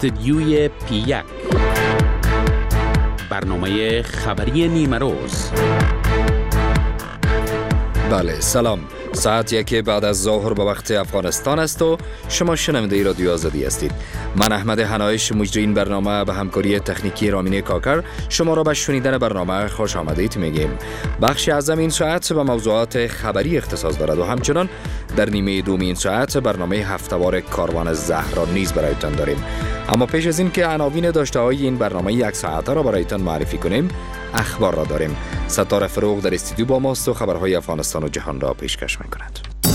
استودیوی P1 برنامه خبری نیمه روز. بله سلام، ساعت 1 بعد از ظهر به وقت افغانستان است و شما شنونده رادیو آزادی هستید. من احمد حنایش مجری این برنامه به همکاری تکنیکی رامین کاکر شما را به شنیدن برنامه خوش آمدید میگیم. بخشی از این ساعت به موضوعات خبری اختصاص دارد و همچنان در نیمه دوم این ساعت برنامه هفته‌وار کاروان زهرا نیز برایتان داریم. اما پیش از این که عناوین داشته‌های این برنامه یک ساعته را برایتان معرفی کنیم، اخبار را داریم. ستاره فروغ در استودیو با ماست و خبرهای افغانستان و جهان را پیشکش می‌کند.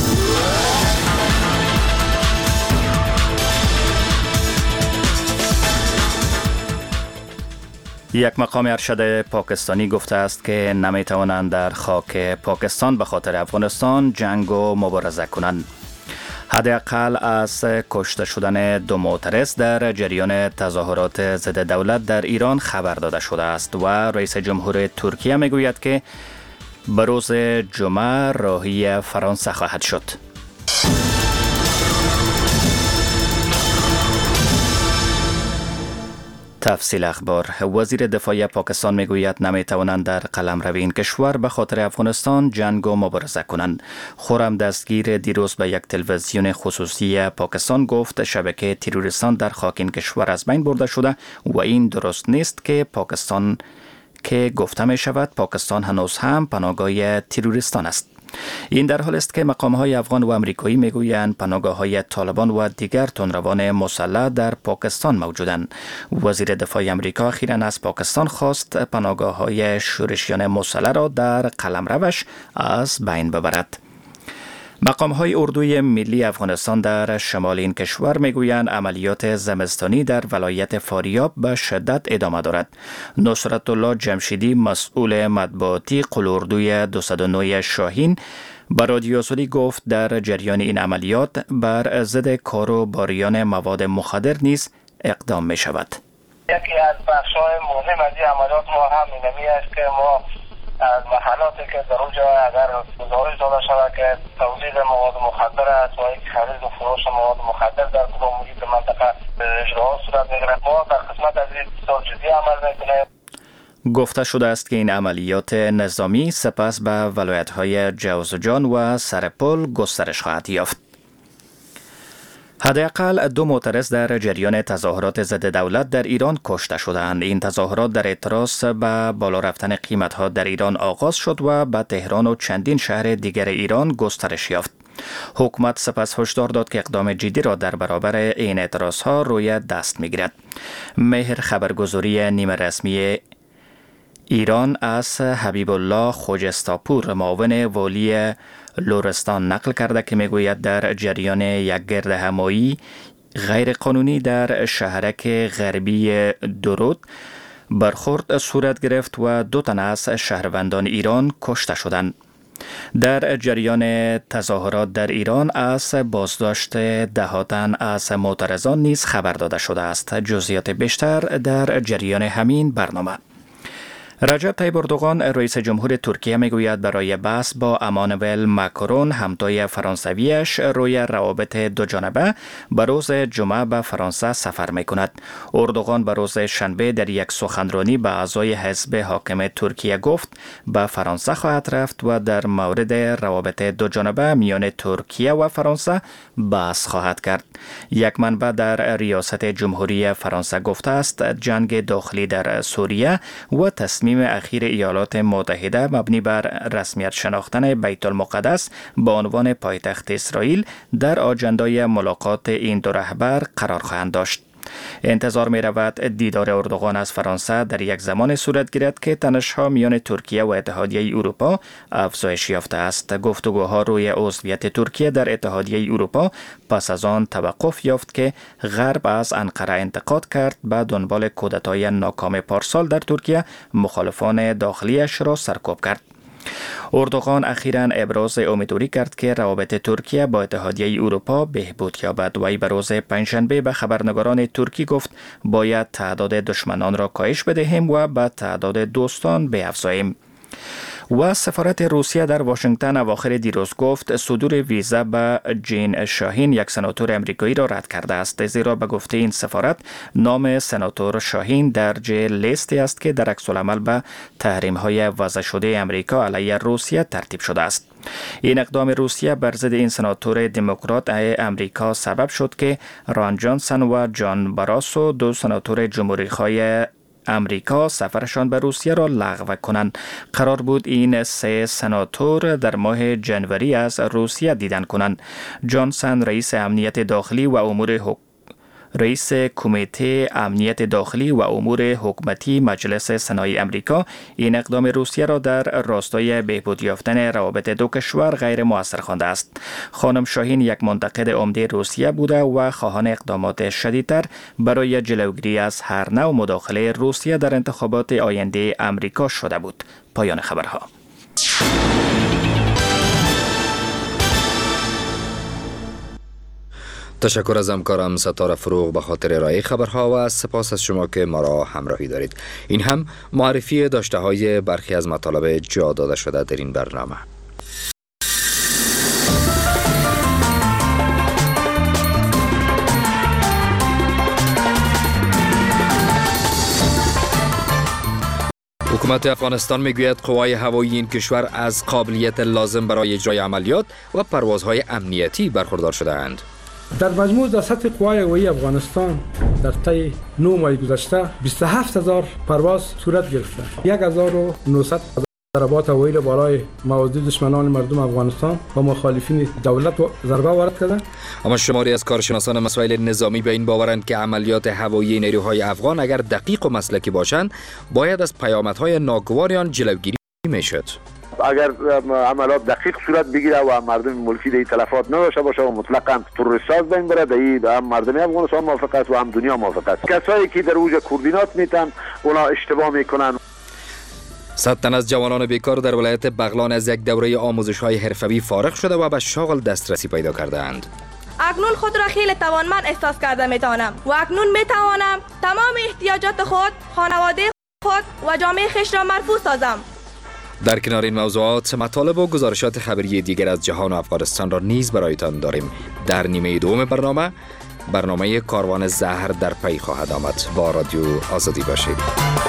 یک مقام ارشد پاکستانی گفته است که نمیتوانند در خاک پاکستان به خاطر افغانستان جنگ و مبارزه کنند. حداقل از کشته شدن دو معترض در جریان تظاهرات ضد دولت در ایران خبر داده شده است و رئیس جمهور ترکیه میگوید که به روز جمعه راهی فرانسه خواهد شد. تفصیل اخبار. وزیر دفاع پاکستان میگوید نمیتوانند در قلمرو این کشور به خاطر افغانستان جنگ و مبارزه کنند. خرم دستگیر دیروز به یک تلویزیون خصوصی پاکستان گفت شبکه تروریستان در خاک این کشور از بین برده شده و این درست نیست که گفته می شود پاکستان هنوز هم پناهگاه تروریستان است. این در حال است که مقام‌های افغان و امریکایی میگویند پناهگاه‌های طالبان و دیگر تندروان مسلح در پاکستان موجودند. وزیر دفاع امریکا اخیراً از پاکستان خواست پناهگاه‌های شورشیان مسلح را در قلمروش از بین ببرد. مقام‌های اردوی ملی افغانستان در شمال این کشور میگویند عملیات زمستانی در ولایت فاریاب به شدت ادامه دارد. نصرت الله جمشیدی مسئول مطبوعاتی قلاردوی 209 شاهین به رادیو آزادی گفت در جریان این عملیات بر ضد کاروباریان مواد مخدر نیز اقدام می شود. یکی از بخش‌های مهم از این عملیات ما هم اینمی است که ما از محلاتی که در اونجا اگر گزارش داده شود که تولید مواد مخدر است و یک خرید و فروش مواد مخدر در کدام محیط منطقه اجراها صورت میگیرد، ما در قسمت از این بسیار جدی عمل میکنیم. گفته شده است که این عملیات نظامی سپس به ولایت‌های جوزجان و سرپل گسترش خواهد یافت. حداقل دو معترض در جریان تظاهرات ضد دولت در ایران کشته شدند. این تظاهرات در اعتراض به بالا رفتن قیمت‌ها در ایران آغاز شد و به تهران و چندین شهر دیگر ایران گسترش یافت. حکومت سپس هشدار داد که اقدام جدی را در برابر این اعتراض‌ها روی دست می‌گیرد. مهر خبرگزاری نیمه رسمی ایران از حبیب الله خوجستاپور معاون والی لرستان نقل کرده که میگوید در جریان یک گرد همایی غیر قانونی در شهرک غربی درود برخورد صورت گرفت و 2 تن از شهروندان ایران کشته شدند. در جریان تظاهرات در ایران از بازداشت 10 تن از معترضان نیز خبر داده شده است. جزئیات بیشتر در جریان همین برنامه. رجب طیب اردوغان رئیس جمهور ترکیه میگوید برای بحث با امانوئل ماکرون همتای فرانسویش روی روابط دو جانبه به روز جمعه به فرانسه سفر میکند. اردوغان به روز شنبه در یک سخنرانی به اعضای حزب حاکم ترکیه گفت به فرانسه خواهد رفت و در مورد روابط دو جانبه میان ترکیه و فرانسه بحث خواهد کرد. یک منبع در ریاست جمهوری فرانسه گفته است جنگ داخلی در سوریه و تصمیم اخیر ایالات متحده مبنی بر رسمیت شناختن بیت المقدس به عنوان پایتخت اسرائیل در آجندای ملاقات این دو رهبر قرار خواهند داشت. انتظار می رود دیدار اردوغان از فرانسه در یک زمان صورت گیرد که تنش‌ها میان ترکیه و اتحادیه اروپا افزایش یافته است. گفتگوها روی عضویت ترکیه در اتحادیه اروپا پس از آن توقف یافت که غرب از انقره انتقاد کرد به دنبال کودتای ناکام پارسال در ترکیه مخالفان داخلیش را سرکوب کرد. اردوغان اخیراً ابراز امیدواری کرد که روابط ترکیه با اتحادیه اروپا بهبود یابد. وی به روز پنجشنبه به خبرنگاران ترکی گفت باید تعداد دشمنان را کاهش بدهیم و به تعداد دوستان بیفزاییم. و سفارت روسیه در واشنگتن اواخر دیروز گفت صدور ویزا به جین شاهین، یک سناتور امریکایی را رد کرده است، زیرا به گفته این سفارت نام سناتور شاهین درج لیستی است که در عکس العمل به تحریم‌های وضع شده امریکا علیه روسیه ترتیب شده است. این اقدام روسیه بر ضد این سناتور دموکرات امریکا سبب شد که ران جانسون و جان براسو، دو سناتور جمهوری‌خواه امریکا، سفرشان به روسیه را لغو کنند. قرار بود این سه سناتور در ماه جنوری از روسیه دیدن کنند. جانسون رئیس امنیت داخلی و رئیس کمیته امنیت داخلی و امور حکومتی مجلس سنای امریکا این اقدام روسیه را در راستای بهبود یافتن روابط دو کشور غیر مؤثر خوانده است. خانم شاهین یک منتقد عمده روسیه بوده و خواهان اقدامات شدیدتر برای جلوگیری از هر نوع مداخله روسیه در انتخابات آینده امریکا شده بود. پایان خبرها. تشکر از همکارم ستاره فروغ به خاطر ارائه خبرها و سپاس از شما که ما را همراهی دارید. این هم معرفی داشته های برخی از مطالب جا داده شده در این برنامه. حکومت افغانستان میگوید قوای هوایی این کشور از قابلیت لازم برای اجرای عملیات و پروازهای امنیتی برخوردار شده‌اند. در مجموع در سطح قوای هوایی افغانستان در طی 9 ماه گذشته 27000 پرواز صورت گرفته. 1900 ضربات هوایی را برای مواضع دشمنان مردم افغانستان و مخالفین دولت ضربه وارد کردند. اما شماری از کارشناسان مسائل نظامی به این باورند که عملیات هوایی نیروهای افغان اگر دقیق و مسلکی باشند باید از پیامدهای ناگوار آن جلوگیری میشد. اگر عملیات دقیق صورت بگیره و مردم ملکی دیگه تلفات نداشته باشه و مطلقاً تروریست بین بره، دیگه هم مردم افغانستان موافق است و هم دنیا موافق است. کسایی که در اوج کوردینات میتن اونا اشتباه میکنن. 100 تن از جوانان بیکار در ولایت بغلان از یک دوره آموزش‌های حرفه‌ای فارغ شده و به شغل دسترسی پیدا کرده‌اند. اکنون خود را خیلی توانمند احساس کرده میتوانم و اکنون میتوانم تمام احتیاجات خود، خانواده خود و جامعه خویش را مرفوع سازم. در کنار این موضوعات مطالب و گزارشات خبری دیگر از جهان و افغانستان را نیز برایتان داریم. در نیمه دوم برنامه کاروان زهر در پی خواهد آمد. با رادیو آزادی باشید.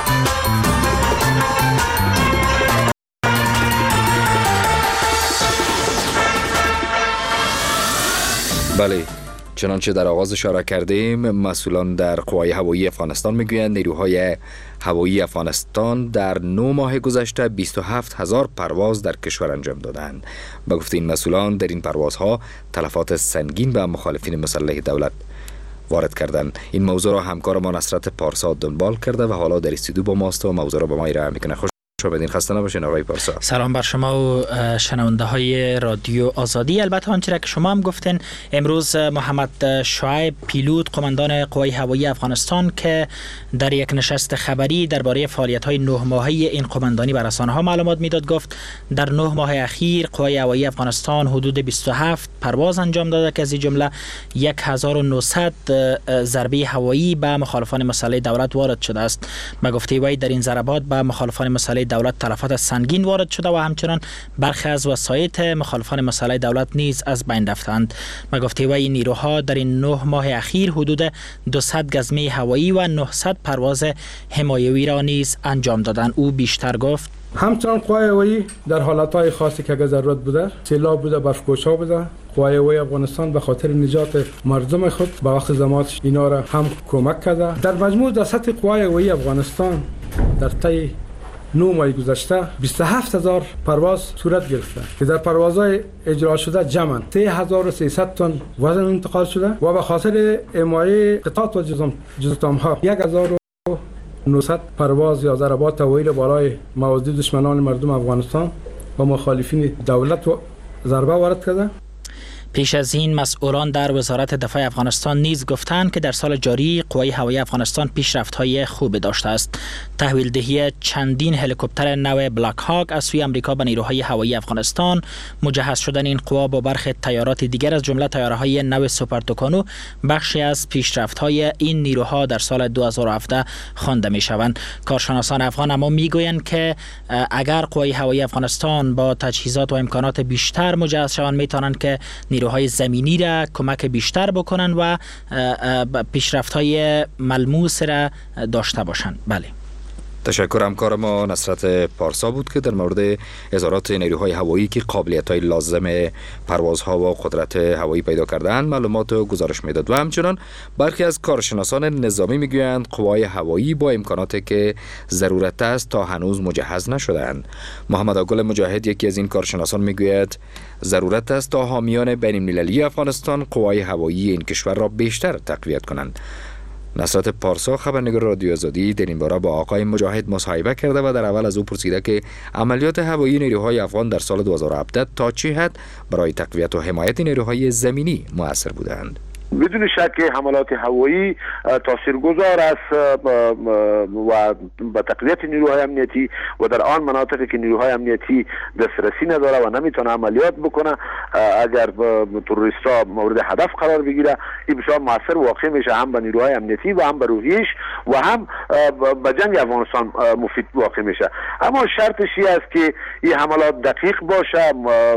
بله، چنانچه در آغاز اشاره کردیم، مسئولان در قوای هوایی افغانستان میگویند نیروهای هوایی افغانستان در 9 ماه گذشته 27000 پرواز در کشور انجام دادند. به گفته این مسئولان در این پروازها تلفات سنگین به مخالفین مسلح دولت وارد کردند. این موضوع را همکار ما نصرت پارسا دنبال کرده و حالا در استودیو با ماست و موضوع را با ما ارائه میکنه. بدین خسته نباشین آقای پارسا. سلام بر شما و شنونده های رادیو آزادی. البته آنچه را که شما هم گفتین، امروز محمد شعیب پیلوت قماندان قوای هوایی افغانستان که در یک نشست خبری درباره فعالیت های 9 ماهه این قماندانی بر رسانه ها معلومات میداد، گفت در 9 ماه اخیر قوای هوایی افغانستان حدود 27 پرواز انجام داده که از این جمله 1900 ضربه هوایی به مخالفان مسلح دولت وارد شده است. به گفته وی در این ضربات به مخالفان مسلح دولت تلفات سنگین وارد شده و همچنان برخی از وسایط مخالفان مسلح دولت نیز از بین رفتند. به گفته وی نیروها در این 9 ماه اخیر حدود 200 گزمه هوایی و 900 پرواز حمایوی را نیز انجام دادند. او بیشتر گفت همچنان قوای هوایی در حالتهای خاصی که اگر ضرورت بوده، سیلاب بوده، برفگوش‌ها بوده، قوای هوایی افغانستان به خاطر نجات مردم خود با وقت زمانش اینا را هم کمک کرده. در مجموع در سطح قوای هوایی افغانستان در طی 9 ماه گذشته 27000 پرواز صورت گرفته که در پروازهای اجرا شده جمعاً 3300 تن وزن انتقال شده و به خاطر حمایت قطعات و جزئیاتها 1900 پرواز یا ضربات هوایی را برای مواضع دشمنان مردم افغانستان و مخالفین دولت ضربه وارد کرده. پیش از این مسئولان در وزارت دفاع افغانستان نیز گفتند که در سال جاری قوای هوایی افغانستان پیشرفت‌های خوب داشته است. تحویل دهی چندین هلیکوپتر نو بلاک هاک از سوی آمریکا به نیروهای هوایی افغانستان، مجهز شدن این قوا با برخی تیارات دیگر از جمله تیاره‌های نو سوپر توکانو بخشی از پیشرفت‌های این نیروها در سال 2017 خوانده می‌شوند. کارشناسان افغان اما می‌گویند که اگر قوای هوایی افغانستان با تجهیزات و امکانات بیشتر مجهز شوند می‌توانند که نیروهای زمینی را کمک بیشتر بکنند و پیشرفت‌های ملموس را داشته باشند. بله. تشکر. همکار ما نصرت پارسا بود که در مورد اظهارات نیروهای هوایی که قابلیت‌های لازم پروازها و قدرت هوایی پیدا کردن معلومات و گزارش میداد. و همچنان برخی از کارشناسان نظامی میگویند قوای هوایی با امکاناتی که ضرورت است تا هنوز مجهز نشدند. محمد آگل مجاهد یکی از این کارشناسان میگوید ضرورت است تا حامیان بین‌المللی افغانستان قوای هوایی این کشور را بیشتر تقویت کنند. نصرت پارسا خبرنگار رادیو آزادی در این باره با آقای مجاهد مصاحبه کرده و در اول از او پرسیده که عملیات هوایی نیروهای افغان در سال 2017 تا چه حد برای تقویت و حمایت نیروهای زمینی مؤثر بودند. بدون شک حملات هوایی تاثیرگذار است و به تقویت نیروهای امنیتی و در آن مناطقی که نیروهای امنیتی دسترسی نداره و نمیتونه عملیات بکنه، اگر تروریستا مورد هدف قرار بگیره، این بسیار موثر واقع میشه، هم به نیروهای امنیتی و هم به روحیش و هم به جنگ افغانستان مفید واقع میشه. اما شرطش این است که این حملات دقیق باشه،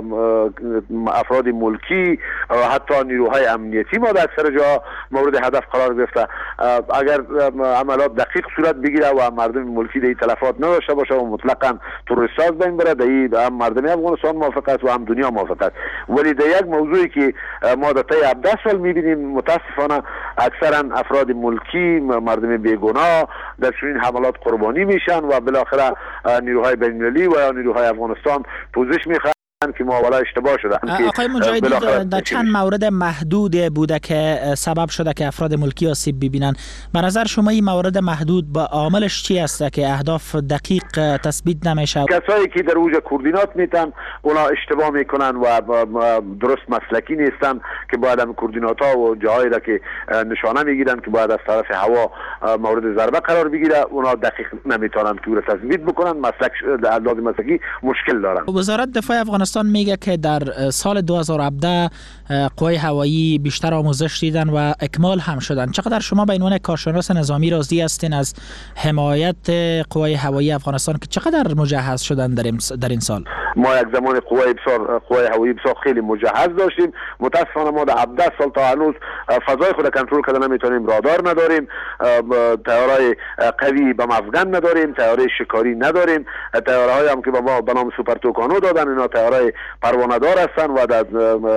افراد ملکی حتی نیروهای امنیتی اکثر جا مورد هدف قرار گرفته. اگر عملیات دقیق صورت بگیره و مردم ملکی دیگه تلفات نداشته باشه و مطلقاً تروریست از بین بره، دیگه هم مردم افغانستان موافق است و هم دنیا موافق است. ولی در یک موضوعی که ما در طی 17 سال میبینیم متاسفانه اکثرا افراد ملکی، مردم بیگناه در چنین حملات قربانی میشن و بالاخره نیروهای بین‌المللی و یا نیروهای افغانستان پوزش میخوان که ما والا اشتباه شده. آقای مجاهدی در چند مورد محدود بوده که سبب شده که افراد ملکی آسیب ببینن. به نظر شما این مورد محدود با عاملش چی است که اهداف دقیق تثبیت نمیشه؟ کسایی که در اوج کوردینات میتن اونا اشتباه میکنن و درست مسلکی نیستن که باید هم کوردینات ها و جاهایی را که نشانه میگیرن که باید از طرف هوا مورد ضربه قرار بگیره، اونا دقیق نمیتونن که او تثبیت بکنن. مسلک لازم مسلکی مشکل دارن. وزارت دفاع افغانستان میگه که در سال 2017 قوای هوایی بیشتر آموزش دیدن و اکمال هم شدن. چقدر شما به عنوان کارشناس نظامی راضی هستین از حمایت قوای هوایی افغانستان که چقدر مجهز شدن در این سال؟ ما یک زمان قوای هوایی بسیار خیلی مجهز داشتیم. متاسفانه ما در 17 سال تا هنوز فضای خود کنترل کردن نمیتونیم، رادار نداریم، طیارهای قوی به افغان نداریم، طیاره شکاری نداریم، طیارهایی هم که به ما به نام سوپر توکانو دادن اینا طیارهای پروانه دار هستن و در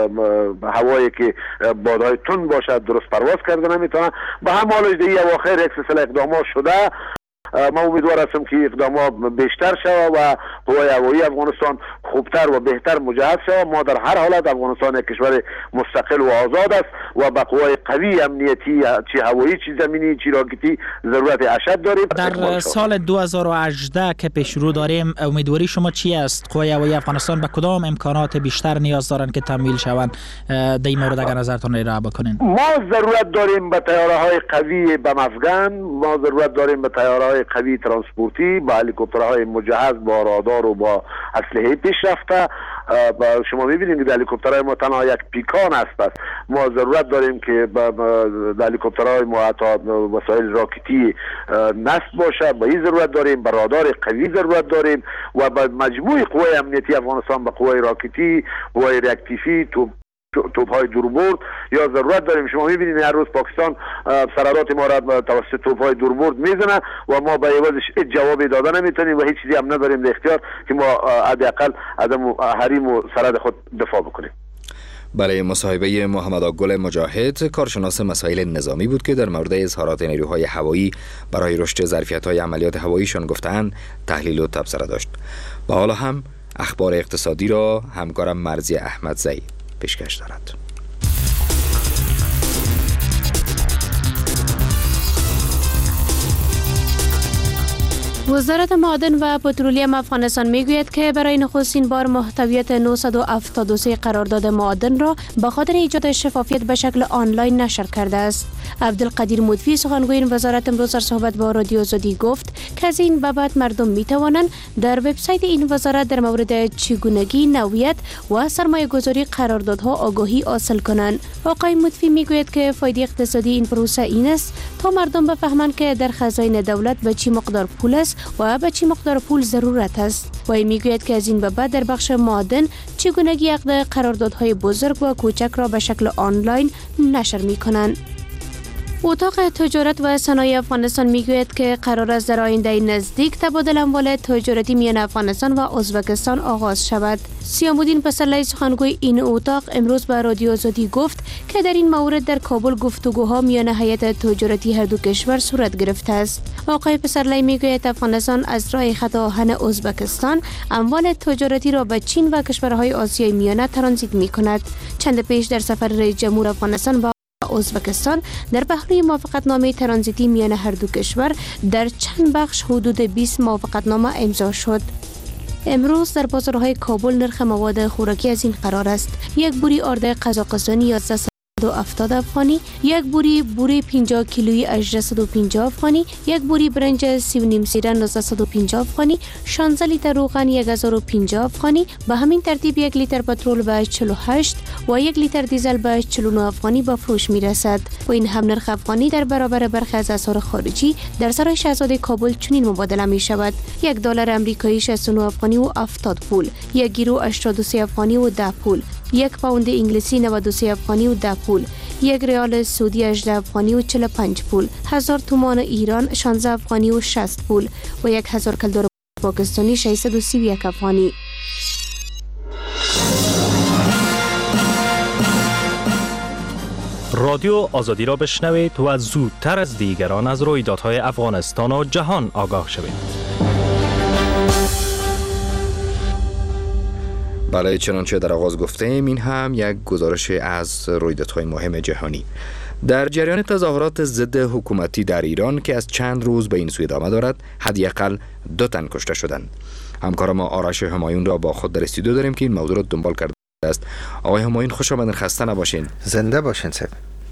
هوایی که بادهای تند باشد درست پرواز کرده نمیتونن. به هم حالش دیگه اواخر یک سلسله اقدامات شده. ما امیدوار هستم که اقدامات بیشتر شود و قوای هوایی افغانستان خوبتر و بهتر مجهز شود. ما در هر حالت افغانستان یک کشور مستقل و آزاد است و با قوای قوی امنیتی چه هوایی چه زمینی چه راکتی ضرورت اشد داریم. در سال 2018 که پیش رو داریم، امیدواری شما چی است؟ قوای هوایی افغانستان به کدام امکانات بیشتر نیاز دارن که تمویل شوند؟ در این مورد اگر نظرتون را بکنین. ما ضرورت داریم به طیاره‌های قوی به افغان، ما ضرورت داریم به طیاره‌های قوی ترانسپورتی، با هلیکوپترهای مجهز با رادار و با اسلحه پیشرفته. شما می‌بینید که هلیکوپترهای ما تنها یک پیکان است. ما ضرورت داریم که هلیکوپترهای ما حتی وسایل راکتی نصب باشه. با این ضرورت داریم، به رادار قوی ضرورت داریم و با مجموع قوای امنیتی افغانستان، به قوای راکتی، قوای ریاکتیوی، توپ‌های دوربرد یا ضرورت داریم. شما می‌بینید هر روز پاکستان سرادات ما را توسط توپ‌های دوربرد میزنه و ما به عوضش هیچ جوابی داده نمیتونیم و هیچ چیزی هم نداریم در اختیار که ما حداقل از حریم و سرحد خود دفاع بکنیم. برای مصاحبه محمد آگل مجاهد، کارشناس مسائل نظامی بود که در مورد اظهارات نیروهای هوایی برای رشد ظرفیت‌های عملیات هواییشان گفتند تحلیل و تبصره داشت. و حالا هم اخبار اقتصادی را همکارم مرزی احمدزی پیشکش دارد. وزارت معادن و پترولیم افغانستان میگوید که برای نخستین بار محتویات 973 قرارداد معادن را به خاطر ایجاد شفافیت به شکل آنلاین نشر کرده است. عبدالقدیر مدفی سخنگوی این وزارت امروز در صحبت با رادیو آزادی گفت که از این بابت مردم می توانند در وبسایت این وزارت در مورد چگونگی، نوعیت و سرمایه گذاری قراردادها آگاهی حاصل کنند. آقای مدفی میگوید که فایده اقتصادی این پروسه این است تا مردم بفهمند که در خزاین دولت به چی مقدار پول است و به چی مقدار پول ضرورت است. و میگوید که از این به بعد در بخش معادن چگونگی عقد قراردادهای بزرگ و کوچک را به شکل آنلاین نشر میکنند. اتاق تجارت و صنایع افغانستان میگوید که قرار است در آینده نزدیک تبادل اموال تجارتی میان افغانستان و ازبکستان آغاز شود. سیامالدین پسرلی سخنگوی این اتاق امروز به رادیو آزادی گفت که در این مورد در کابل گفتگوها میان هیئت تجارتی هر دو کشور صورت گرفته است. آقای پسرلی میگوید افغانستان از راه خط آهن ازبکستان اموال تجارتی را به چین و کشورهای آسیای میانه ترانزیت میکند. چند پیش در سفر رئیس جمهور افغانستان با ازبکستان در پهلوی موافقتنامه ترانزیتی میان هر دو کشور در چند بخش حدود 20 موافقتنامه امضا شد. امروز در بازارهای کابل نرخ مواد خوراکی از این قرار است: یک بوری آرد قزاقستانی 1170 افغانی، یک بوری 50 کیلویی اژدر 150 افغانی، یک بوری برنج 3.5 سیره 1950 افغانی، 16 لیتر روغن 1050 افغانی، به همین ترتیب 1 لیتر پترول به 48 و 1 لیتر دیزل به 49 افغانی به فروش می رسد. و این هم نرخ افغانی در برابر برخی از اسعار خارجی در سرای شاهزاده کابل چنین مبادله می شود: یک دلار امریکایی 69 افغانی و 70 پول، یک یورو 83 افغانی و 10 پول، یک پوند انگلیسی 93 افغانی و 10 پول، یک ریال سعودی 18 افغانی و 45 پول، 1000 تومان ایران 16 افغانی و 60 پول و 1000 کلدار پاکستانی 631 افغانی. رادیو آزادی را بشنوید و زودتر از دیگران از رویدادهای افغانستان و جهان آگاه شوید. بله، چنانچه در آغاز گفتیم این هم یک گزارش از رویدادهای مهم جهانی. در جریان تظاهرات ضد حکومتی در ایران که از چند روز به این سو ادامه دارد، حداقل 2 تن کشته شدند. همکار ما آرش همایون را با خود در استودیو داریم که این موضوع را دنبال کرده است. آقای همایون خوش آمدین، خسته نباشین. زنده باشین صاحب.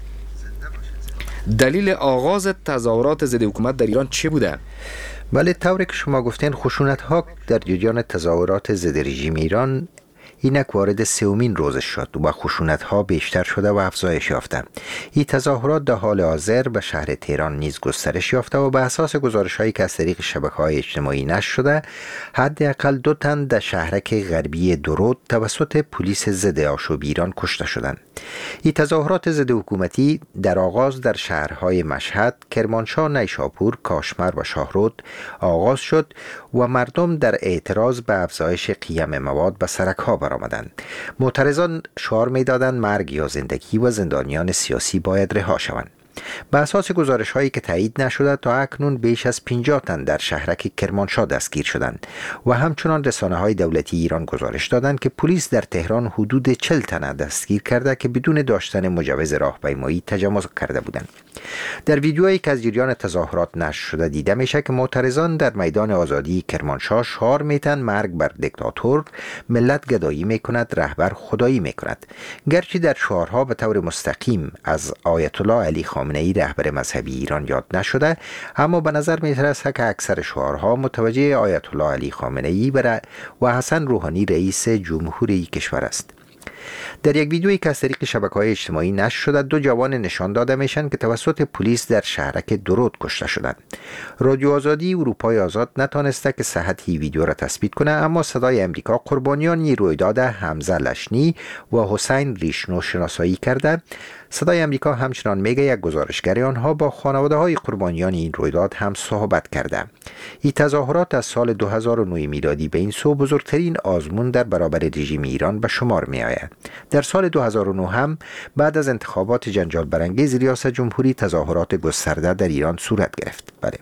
دلیل آغاز تظاهرات ضد حکومت در ایران چه بوده؟ بله، طوری که شما گفتین خشونت ها در جریان تظاهرات ضد رژیم ایران اینک وارد 3مین روزش شد و خشونت ها بیشتر شده و افزایش یافته. این تظاهرات در حال حاضر به شهر تهران نیز گسترش یافته و به اساس گزارش هایی که از طریق شبکه‌های اجتماعی نشر شده، حداقل 2 تن در شهرک غربی درود توسط پلیس ضد آشوب ایران کشته شدند. این تظاهرات ضد حکومتی در آغاز در شهرهای مشهد، کرمانشاه، نیشابور، کاشمر و شاهرود آغاز شد و مردم در اعتراض به افزایش قیم مواد به سرک‌ها برآمدند. معترضان شعار می‌دادند مرگ یا زندگی و زندانیان سیاسی باید رها شوند. به اساس گزارش هایی که تایید نشده تا اکنون بیش از 50 تن در شهرک کرمانشاه دستگیر شدند و همچنان رسانه های دولتی ایران گزارش دادند که پلیس در تهران حدود 40 تن دستگیر کرده که بدون داشتن مجوز راهپیمایی تجاوز کرده بودند. در ویدیویی که از جریان تظاهرات نشر شده دیده میشه که معترضان در میدان آزادی کرمانشاه شعار میتن مرگ بر دیکتاتور، ملت گدایی میکند، رهبر خدایی میکند. گرچه در شعارها به طور مستقیم از آیت الله علی خامنه‌ای رهبر مذهبی ایران یاد نشده، اما به نظر میرسه که اکثر شعارها متوجه آیت الله علی خامنه‌ای و حسن روحانی رئیس جمهوری کشور است. در یک ویدیویی که از طریق شبکه‌های اجتماعی نشر شده، 2 جوان نشان داده میشن که توسط پلیس در شهرک درود کشته شدند. رادیو آزادی اروپای آزاد نتونسته که صحت این ویدیو را تثبیت کنه، اما صدای امریکا قربانیان این رویداد حمزه لشنی و حسین ریشنو شناسایی کرده. صدای امریکا همچنان میگه یک گزارشگر آنها با خانواده‌های قربانیان این رویداد هم صحبت کرده. این تظاهرات از سال 2009 میلادی به این سو بزرگترین آزمون در برابر رژیم ایران به شمار می آید. در سال 2009 هم بعد از انتخابات جنجال برانگیز ریاست جمهوری تظاهرات گسترده در ایران صورت گرفت. بله.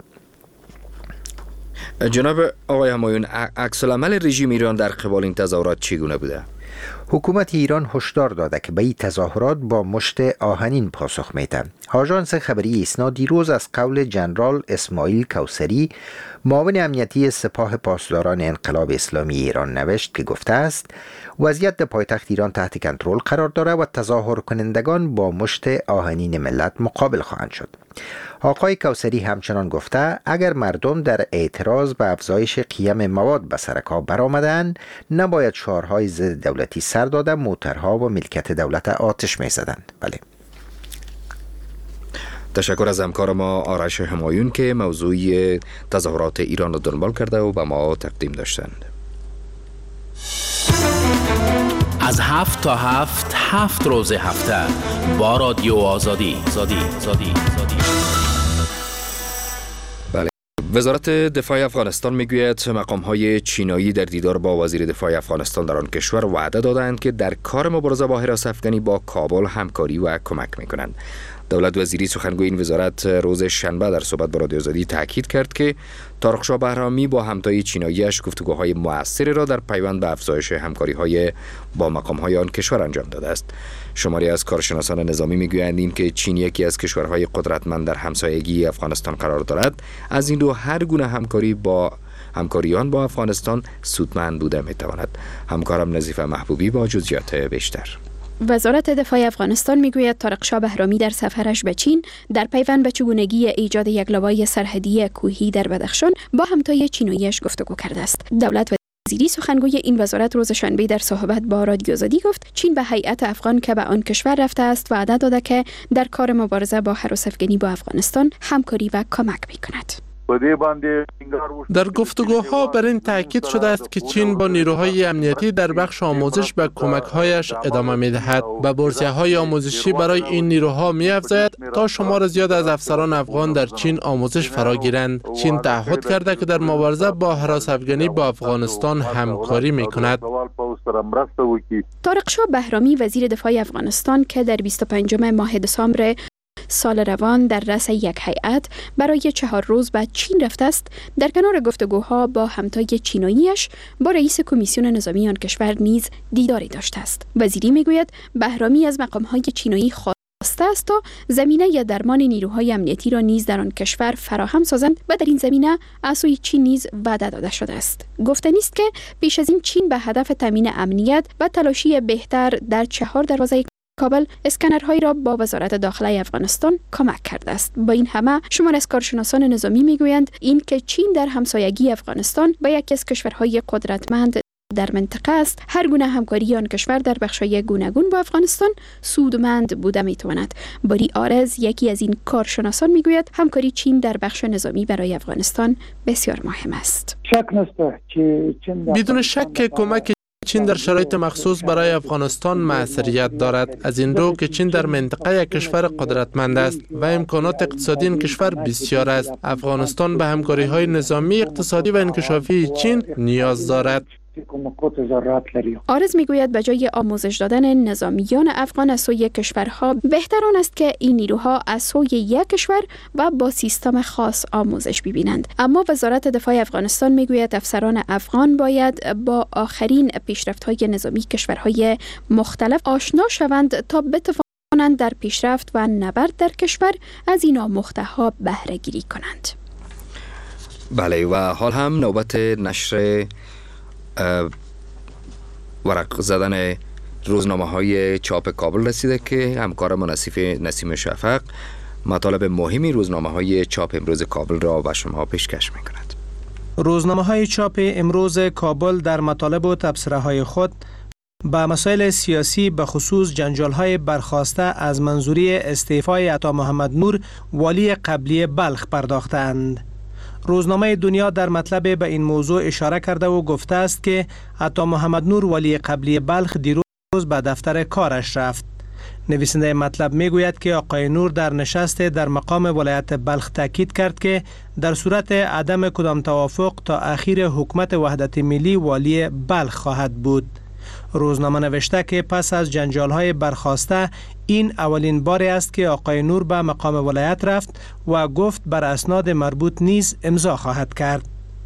جناب آقای همایون، عکس العمل رژیم ایران در قبال این تظاهرات چگونه بوده؟ حکومت ایران هشدار داده که به این تظاهرات با مشت آهنین پاسخ میده. آژانس خبری ایسنا دیروز از قول جنرال اسماعیل کوثری، معاون امنیتی سپاه پاسداران انقلاب اسلامی ایران نوشت که گفته است وضعیت در پایتخت ایران تحت کنترل قرار داره و تظاهر کنندگان با مشت آهنین ملت مقابل خواهند شد. آقای کوثری همچنان گفته اگر مردم در اعتراض به افزایش قیم مواد به سرکا برآمدند نباید شعارهای ضد دولتی سر داده موترها و ملکیت دولت آتش می‌زدند. بله. تشکر از همکار ما آرش همایون که موضوع تظاهرات ایران را دنبال کرده و به ما تقدیم داشتند. از 7 تا 7 روز هفته با رادیو آزادی. بله. وزارت دفاع افغانستان میگوید مقام‌های چینایی در دیدار با وزیر دفاع افغانستان در آن کشور وعده دادند که در کار مبارزه با هراس افغانی با کابل همکاری و کمک میکنند. دولت وزیری سخنگوی این وزارت روز شنبه در صحبت با رادیو آزادی تاکید کرد که طارق شاه بهرامی با همتای چینایی‌اش گفتگوهای مؤثری را در پیوند به افزایش همکاری‌های با مقام‌های آن کشور انجام داده است. شماری از کارشناسان نظامی می‌گویند اینکه چین یکی از کشورهای قدرتمند در همسایگی افغانستان قرار دارد، از این رو هر گونه همکاریان با افغانستان سودمند بوده می‌تواند. همکارم نظیفه محبوبی با جزئیات بیشتر. وزارت دفاع افغانستان میگوید طارق شاه بهرامی در سفرش به چین در پیوند به چگونگی ایجاد یک لوای سرحدی کوهی در بدخشان با همتای چینایی‌اش گفتگو کرده است. دولت وزیری سخنگوی این وزارت روز شنبه در صحبت با رادیو آزادی گفت چین به هیئت افغان که به آن کشور رفته است وعده داده که در کار مبارزه با هراس افغانی با افغانستان همکاری و کمک میکند. در گفتگوها بر این تاکید شده است که چین با نیروهای امنیتی در بخش آموزش به کمک‌هایش ادامه می‌دهد و بورسیه‌های آموزشی برای این نیروها می‌افزاید تا شمار زیاد از افسران افغان در چین آموزش فرا گیرند. چین تعهد کرده که در مبارزه با هراس افغانی با افغانستان همکاری می‌کند. طارق شاه بهرامی وزیر دفاع افغانستان که در 25 ماه دسامبر سال روان در رأس یک هیئت برای 4 روز به چین رفته است، در کنار گفتگوها با همتای چیناییش با رئیس کمیسیون نظامی آن کشور نیز دیداری داشته است. وزیری میگوید بهرامی از مقام‌های چینایی خواسته است تا زمینه یا درمان نیروهای امنیتی را نیز در آن کشور فراهم سازند و در این زمینه از سوی چین نیز وعده داده شده است. گفتنی است که پیش از این چین به هدف تامین امنیت و تلاشی بهتر در 4 دروازه کابل اسکنرهایی را با وزارت داخله افغانستان کمک کرده است. با این همه شمار از کارشناسان نظامی میگویند این که چین در همسایگی افغانستان با یکی از کشورهای قدرتمند در منطقه است، هر گونه همکاری آن کشور در بخش‌های گوناگون با افغانستان سودمند بوده میتواند. باری آرز یکی از این کارشناسان میگوید همکاری چین در بخش نظامی برای افغانستان بسیار مهم است. بدون شک کمک چین در شرایط مخصوص برای افغانستان موثریت دارد، از این رو که چین در منطقه یک کشور قدرتمند است و امکانات اقتصادی این کشور بسیار است. افغانستان به همکاری‌های نظامی، اقتصادی و انکشافی چین نیاز دارد. آرز میگوید به جای آموزش دادن نظامیان افغان از سوی کشورها، بهتر آن است که این نیروها از سوی یک کشور و با سیستم خاص آموزش ببینند. اما وزارت دفاع افغانستان میگوید افسران افغان باید با آخرین پیشرفت‌های نظامی کشورهای مختلف آشنا شوند تا بتوانند در پیشرفت و نبرد در کشور از این آموخته‌ها بهره گیری کنند. بله، و حال هم نوبت نشر ورق زدن روزنامه‌های چاپ کابل رسیده که همکارم نسیم شفق مطالب مهمی روزنامه‌های چاپ امروز کابل را به شما پیشکش می‌کند. روزنامه‌های چاپ امروز کابل در مطالب و تبصره‌های خود به مسائل سیاسی به خصوص جنجال‌های برخاسته از منظوری استعفای عطا محمد نور والی قبلی بلخ پرداختند. روزنامه دنیا در مطلب به این موضوع اشاره کرده و گفته است که عطا محمد نور والی قبلی بلخ دیروز به دفتر کارش رفت. نویسنده مطلب میگوید که آقای نور در نشست در مقام ولایت بلخ تاکید کرد که در صورت عدم کدام توافق تا اخیر حکومت وحدت ملی والی بلخ خواهد بود. روزنامه نوشته که پس از جنجال‌های برخاسته این اولین باری است که آقای نور به مقام ولایت رفت و گفت بر اسناد مربوط نیز امضا خواهد کرد.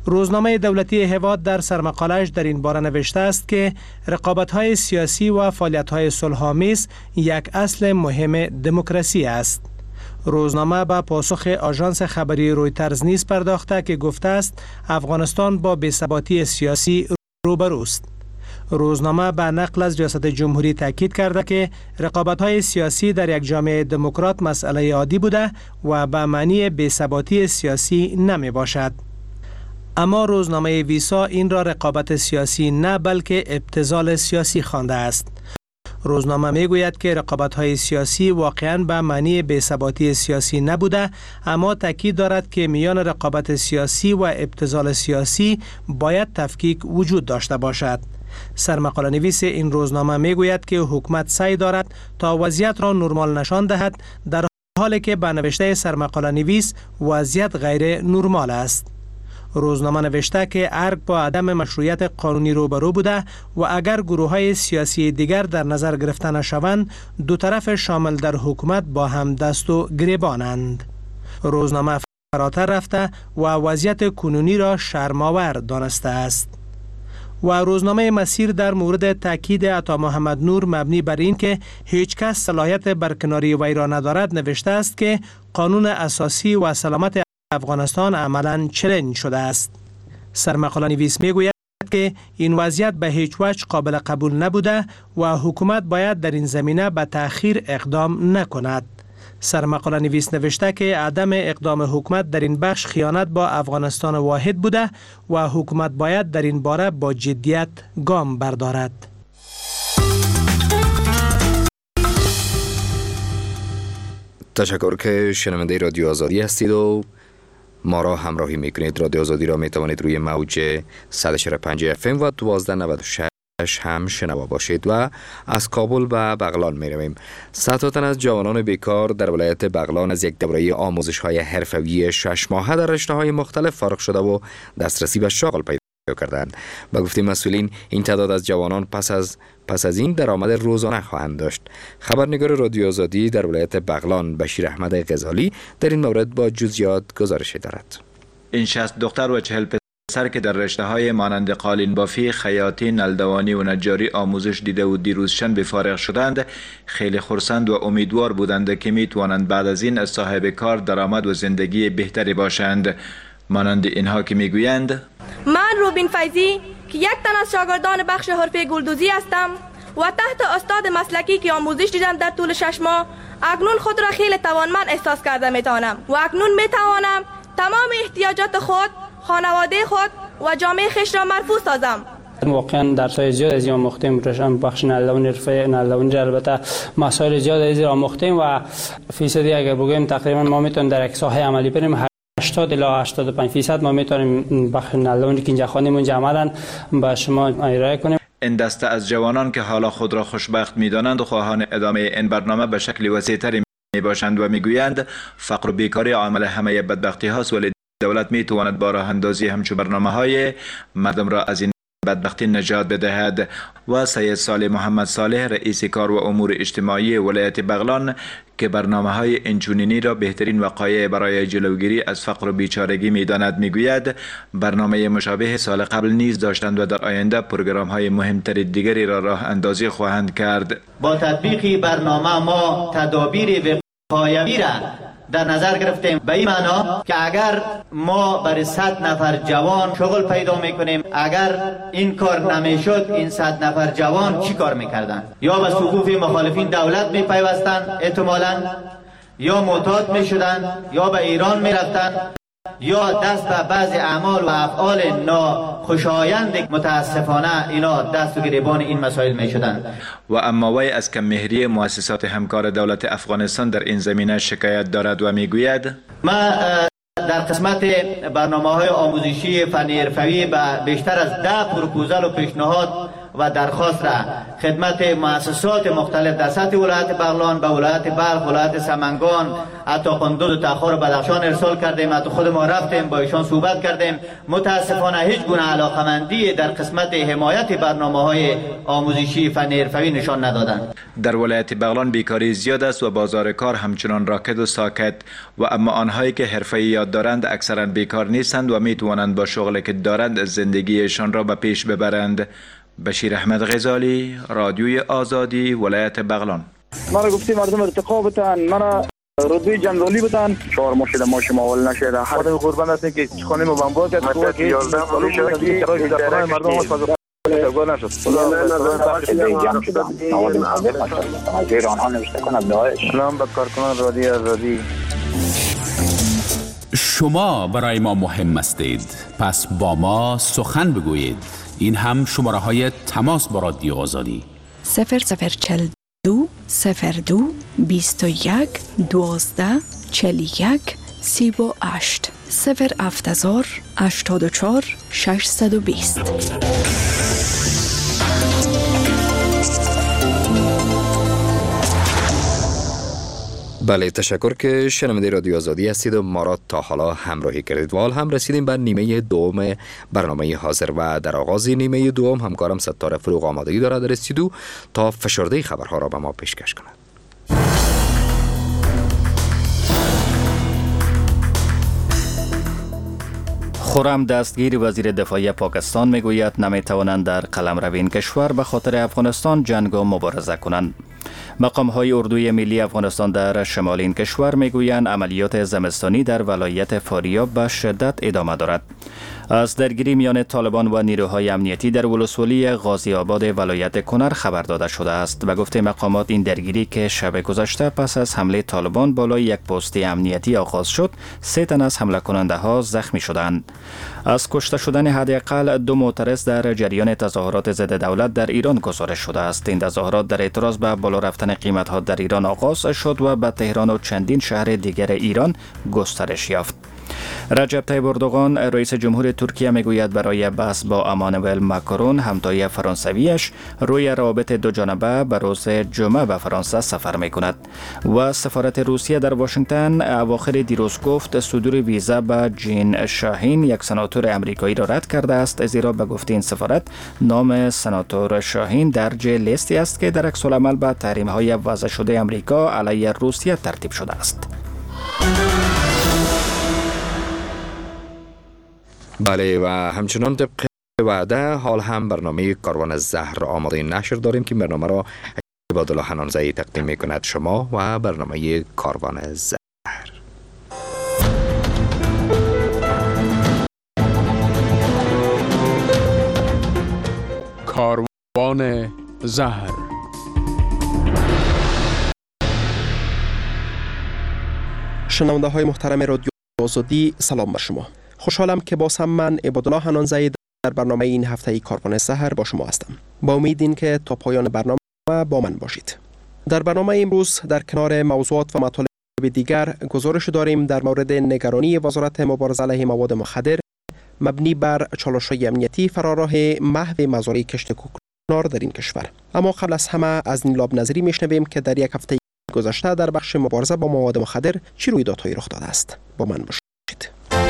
روزنامه دولتی هواد در سرمقاله‌اش در این باره نوشته است که رقابت‌های سیاسی و فعالیت‌های صلح‌آمیز یک اصل مهم دموکراسی است. روزنامه به پاسخ آژانس خبری رویترز نیز پرداخته که گفته است افغانستان با بی‌ثباتی سیاسی روبروست. روزنامه به نقل از ریاست جمهوری تاکید کرده که رقابت‌های سیاسی در یک جامعه دموکرات مسئله عادی بوده و به معنی بی‌ثباتی سیاسی نمی باشد. اما روزنامه ویسا این را رقابت سیاسی نه بلکه ابتذال سیاسی خوانده است. روزنامه میگوید که رقابت‌های سیاسی واقعاً به معنی بی‌ثباتی سیاسی نبوده، اما تاکید دارد که میان رقابت سیاسی و ابتذال سیاسی باید تفکیک وجود داشته باشد. سرمقاله نویس این روزنامه میگوید که حکومت سعی دارد تا وضعیت را نرمال نشان دهد، در حالی که به نوشته سرمقاله نویس وضعیت غیر نرمال است. روزنامه نوشته که ارگ با عدم مشروعیت قانونی روبرو بوده و اگر گروه‌های سیاسی دیگر در نظر گرفته نشوند، دو طرف شامل در حکومت با هم دست و گریبانند. روزنامه فراتر رفته و وضعیت کنونی را شرم‌آور دانسته است. و روزنامه مسیر در مورد تاکید عطا محمد نور مبنی بر این که هیچ کس صلاحیت برکناری وی را ندارد نوشته است که قانون اساسی و سلامت افغانستان عملاً چلنج شده است. سرمقاله نویس میگوید که این وضعیت به هیچ وجه قابل قبول نبوده و حکومت باید در این زمینه به تأخیر اقدام نکند. سرمقاله نویس نوشته که عدم اقدام حکومت در این بخش خیانت با افغانستان واحد بوده و حکومت باید در این باره با جدیت گام بردارد. تشکر که شنونده رادیو آزادی هستید و ما را همراهی میکنید. رادیو آزادی را میتوانید روی موج 104.5 FM و 1296 هم شنوا باشید و از کابل به بغلان می رویم. صدها تن از جوانان بیکار در ولایت بغلان از یک دوره آموزش های حرفوی 6 ماهه در رشته های مختلف فارغ شده و دسترسی به شغل پیدا کردند. با گفته مسئولین این تعداد از جوانان پس از این درآمد روزانه خواهند داشت. خبرنگار رادیو آزادی در ولایت بغلان بشیر احمد غزالی در این مورد با جزئیات گزارشی دارد. این 60 دختر و 40 پسر که در رشته های مانند قالین بافی، خیاطی، نلدوانی و نجاری آموزش دیده و دیروز شنبه فارغ شدند، خیلی خرسند و امیدوار بودند که می توانند بعد از این از صاحب کار درآمد و زندگی بهتری باشند. مانند اینها که میگویند: من روبین فیضی که یک تن از شاگردان بخش حرفه گلدوزی هستم و تحت استاد مسلکی که آموزش دیدم در طول 6 ماه، اکنون خود را خیلی توانمند احساس کرده میتوانم و اکنون میتوانم تمام احتیاجات خود، خانواده خود و جامعه خیش را مرفوع سازم. واقعا درسای زیاد از این آموختیم، بخش نلدون حرفه نلدون البته مسائل زیاد از این آموختیم و فیصدی اگر بگویم تقریبا ما میتونیم در یک ساحه عملی بریم 80 الی 85% ما میتونیم بخش نلدونی که اینجا خوانیم اونجا عملا به شما ارائه کنیم. این دسته از جوانان که حالا خود را خوشبخت میدانند و خواهان ادامه این برنامه به شکل وسیع‌تری میباشند و میگویند فقر و بیکاری عامل همه بدبختی هاست، ولی دولت میتواند با راه اندازی همچون برنامه‌های مردم را از این بدبختی نجات بدهد. و سید صالح محمد صالح رئیس کار و امور اجتماعی ولایت بغلان که برنامه‌های اینچنینی را بهترین وقایع برای جلوگیری از فقر و بیچارگی می‌داند میگوید برنامه مشابه سال قبل نیز داشتند و در آینده پروگرام‌های مهمتر دیگری را راه اندازی خواهند کرد. با تطبیق برنامه ما تدابیر وقایوی را در نظر گرفتیم، به این معنا که اگر ما برای 100 نفر جوان شغل پیدا میکنیم، اگر این کار نمیشد این 100 نفر جوان چی کار میکردن؟ یا به صفوف مخالفین دولت میپیوستند احتمالاً، یا معتاد میشدن، یا به ایران میرفتن، یا دست به بعض اعمال و افعال ناخوشایند متاسفانه اینا دست و گریبان این مسائل می شدند. و اما وی از کم مهری مؤسسات همکار دولت افغانستان در این زمینه شکایت دارد و می گوید: ما در قسمت برنامه‌های آموزشی فنی حرفه‌ای به بیشتر از 10 پروپوزال و پیشنهاد و درخواست را خدمت مؤسسات مختلف در سطح ولایت بغلان، به ولایت بلخ، ولایت سمنگان، حتی قندوز و تاخور و بدخشان ارسال کردیم. حتی خود ما رفتیم با ایشان صحبت کردیم. متاسفانه هیچ گونه علاقمندی در قسمت حمایت برنامه‌های آموزشی فنی حرفه‌ای نشان ندادند. در ولایت بغلان بیکاری زیاد است و بازار کار همچنان راکد و ساکت و اما آنهایی که حرفه‌ای یاد دارند اکثرا بیکار نیستند و می توانند با شغلی که دارند زندگیشان را به پیش ببرند. بشیر احمد غزالی، رادیوی آزادی، ولایت بغلان. مرا گفتی مردم ارتقا بتن، مرا رتبه جنرالی بتن، چهار ماه شده ما شما اول نشده. خود قربان هستیم که خانه ما بمبار کرد تو که 11 ماه شده که مردم ما فاز گل نشد. خدا آنها نوشته کنند داعش. سلام به کارکنان رادیو آزادی. شما برای ما مهم هستید، پس با ما سخن بگویید. این هم شماره های تماس با رادیو آزادی 0042 02 21 12 41 38 070 84 620. بله، تشکر که شنونده رادیو آزادی هستید و ما را تا حالا همراهی کردید. و حال هم رسیدیم به نیمه دوم برنامه حاضر و در آغاز نیمه دوم همکارم ستاره فروغ آمادگی دارد در استودیو تا فشرده خبرها را به ما پیشکش کند. خرم دستگیر وزیر دفاع پاکستان میگوید نمیتوانند در قلمرو این کشور به خاطر افغانستان جنگ و مبارزه کنند. مقام های اردوی ملی افغانستان در شمال این کشور میگویند عملیات زمستانی در ولایت فاریاب به شدت ادامه دارد. از درگیری میان طالبان و نیروهای امنیتی در ولسوالی غازی آباد ولایت کنر خبر داده شده است. به گفته مقامات این درگیری که شب گذشته پس از حمله طالبان بالای یک پست امنیتی آغاز شد، 3 تن از حمله کننده ها زخمی شدند. از کشته شدن حداقل 2 معترض در جریان تظاهرات ضد دولت در ایران گزارش شده است. این تظاهرات در اعتراض به بالا رفتن قیمت ها در ایران آغاز شد و به تهران و چندین شهر دیگر ایران گسترش یافت. رجب طیب اردوغان رئیس جمهور ترکیه میگوید برای بحث با امانوئل ماکرون همتای فرانسویش روی روابط دو جانبه به روز جمعه به فرانسه سفر میکند. و سفارت روسیه در واشنگتن اواخر دیروز گفت صدور ویزا به جین شاهین، یک سناتور امریکایی را رد کرده است، زیرا به گفته این سفارت نام سناتور شاهین درج لیستی است که در عکس العمل به تحریم های وضع شده امریکا علیه روسیه ترتیب شده است. بله، و همچنان طبق وعده حال هم برنامه کاروان زهر آماده نشر داریم که برنامه را عبادالله حنانزایی تقدیم می کند شما و برنامه کاروان زهر. کاروان زهر. شنونده های محترم رادیو آزادی، سلام بر شما. خوشحالم که باز هم من عبادالله حنانزایی در برنامه این هفته کاروان سحر با شما هستم. با امید این که تا پایان برنامه با من باشید. در برنامه امروز در کنار موضوعات و مطالب دیگر گزارش داریم در مورد نگرانی وزارت مبارزه علیه مواد مخدر مبنی بر چالش‌های امنیتی فراراه محو مزارع کشت کوکنار در این کشور. اما قبل از همه از نیلاب نظری میشنویم که در یک هفته گذشته در بخش مبارزه با مواد مخدر چه رویدادهایی رخ داده است. با من باشید.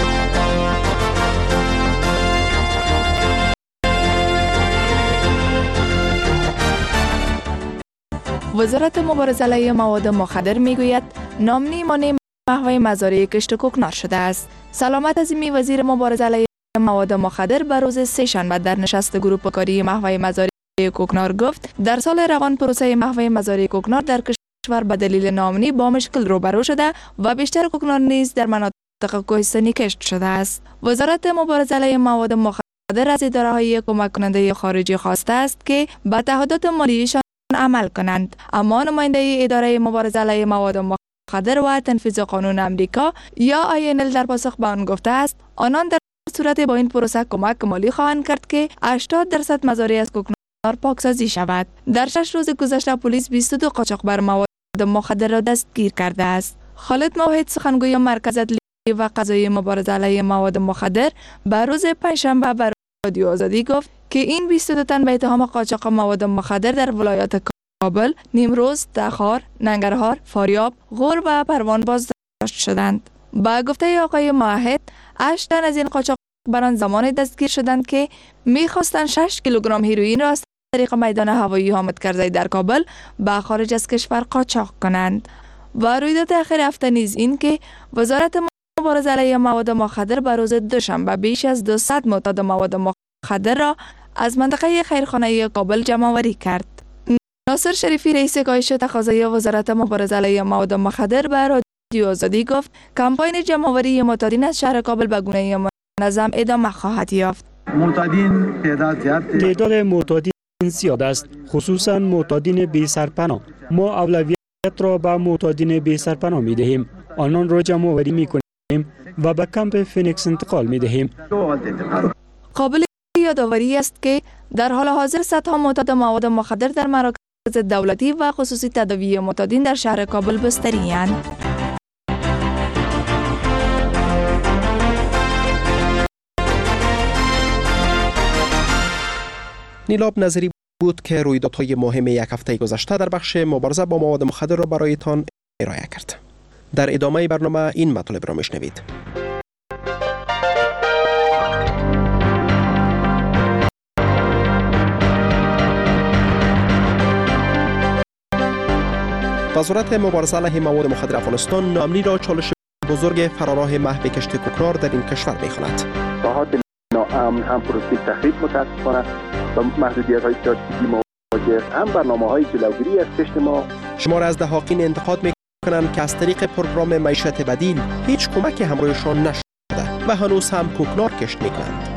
وزارت مبارزه علیه مواد مخدر میگوید نام مانع محو مزارع کشت کوکنار شده است. سلامت عظیمی وزیر مبارزه علیه مواد مخدر به روز سه شنبه در نشست گروه کاری محو مزارع کوکنار گفت در سال روان پروسه محو مزارع کوکنار در کشور به دلیل ناامنی با مشکل روبرو شده و بیشتر کوکنار نیز در مناطق کوهستانی کشت شده است. وزارت مبارزه علیه مواد مخدر از اداره‌های کمک کننده خارجی خواسته است که به تعهدات مالیشان عمل کنند، اما نماینده اداره مبارزه علیه مواد مخدر و تنفیذ قانون امریکا یا INL در پاسخ به آن گفته است آنان در صورت با این پروسه کمک مالی خواهند کرد که 80% مزارع از کوکنار پاکسازی شود. در 6 روز گذشته پلیس 22 قاچاقبر مواد مخدر را دستگیر کرده است. خالد موحد سخنگوی مرکز عدلی و قضایی مبارزه علیه مواد مخدر به روز پنجشنبه بر رادیو آزادی گفت که این 22 تن به اتهام قاچاق مواد مخدر در ولایات کابل، نیمروز، تخار، ننگرهار، فاریاب، غور و پروان بازداشت شدند. با گفته آقای موحد، 8 تن از این قاچاقبران زمان دستگیر شدند که می‌خواستند 6 کیلوگرم هیروئین را از طریق میدان هوایی حامد کرزی در کابل به خارج از کشور قاچاق کنند. و رویداد اخیر هفته نیز این که وزارت مبارزه علیه مواد مخدر به روز دوشنبه بیش از 200 معتاد مواد مخدر را از منطقه خیرخانه کابل جمع آوری کرد. ناصر شریفی رئیس کاهش تقاضای وزارت مبارزه علیه مواد مخدر به رادیو آزادی گفت کمپاین جمع آوری معتادین از شهر کابل به گونه منظم ادامه خواهد یافت. معتادین تعداد معتادین زیاد است، خصوصا معتادین بی سرپناه. ما اولویت را به معتادین بی سرپناه می دهیم، آنان را جمع آوری می کنیم و به کمپ فینکس انتقال می دهیم. قابل یادآوری است که در حال حاضر صدها معتاد مواد مخدر در مراکز دولتی و خصوصی تداوی معتادین در شهر کابل بستری اند. نیلاب نظری بود که رویدادهای مهم یک هفته گذشته در بخش مبارزه با مواد مخدر را برایتان ارائه کرد. در ادامه برنامه این مطالب را میشنوید. وزارت مبارزه علیه مواد مخدر افغانستان ناامنی را چالش بزرگ فراراه محو کشت کوکنار در این کشور می‌خواند. ساحات ناامن هم پروسه تخریب متاسفانه و محدودیت‌های سیاسی مواجه هم برنامه‌های جلوگیری از کشت ما. شمار از دهاقین انتقاد می‌کنند که از طریق پروگرام معیشت بدیل هیچ کمکی همراهشان نشده و هنوز هم کوکنار کشت می‌کنند.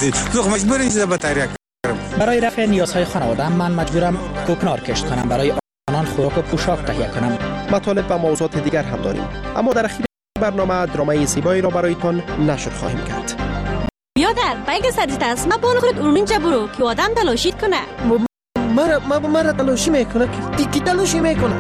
برای رفع نیازهای خانواده من مجبورم کوکنار کشت کنم، برای آنان خوراک و پوشاک تهیه کنم. مطالب و موضوعات دیگر هم داریم، اما در اخیر برنامه درامای زیبایی را برایتان نشر خواهیم کرد. بیادر بایگ سادیت است، ما بانو خود اونینجا برو که آدم تلاشید کنه. مرا تلاشی میکنه کی تلاشی میکنه.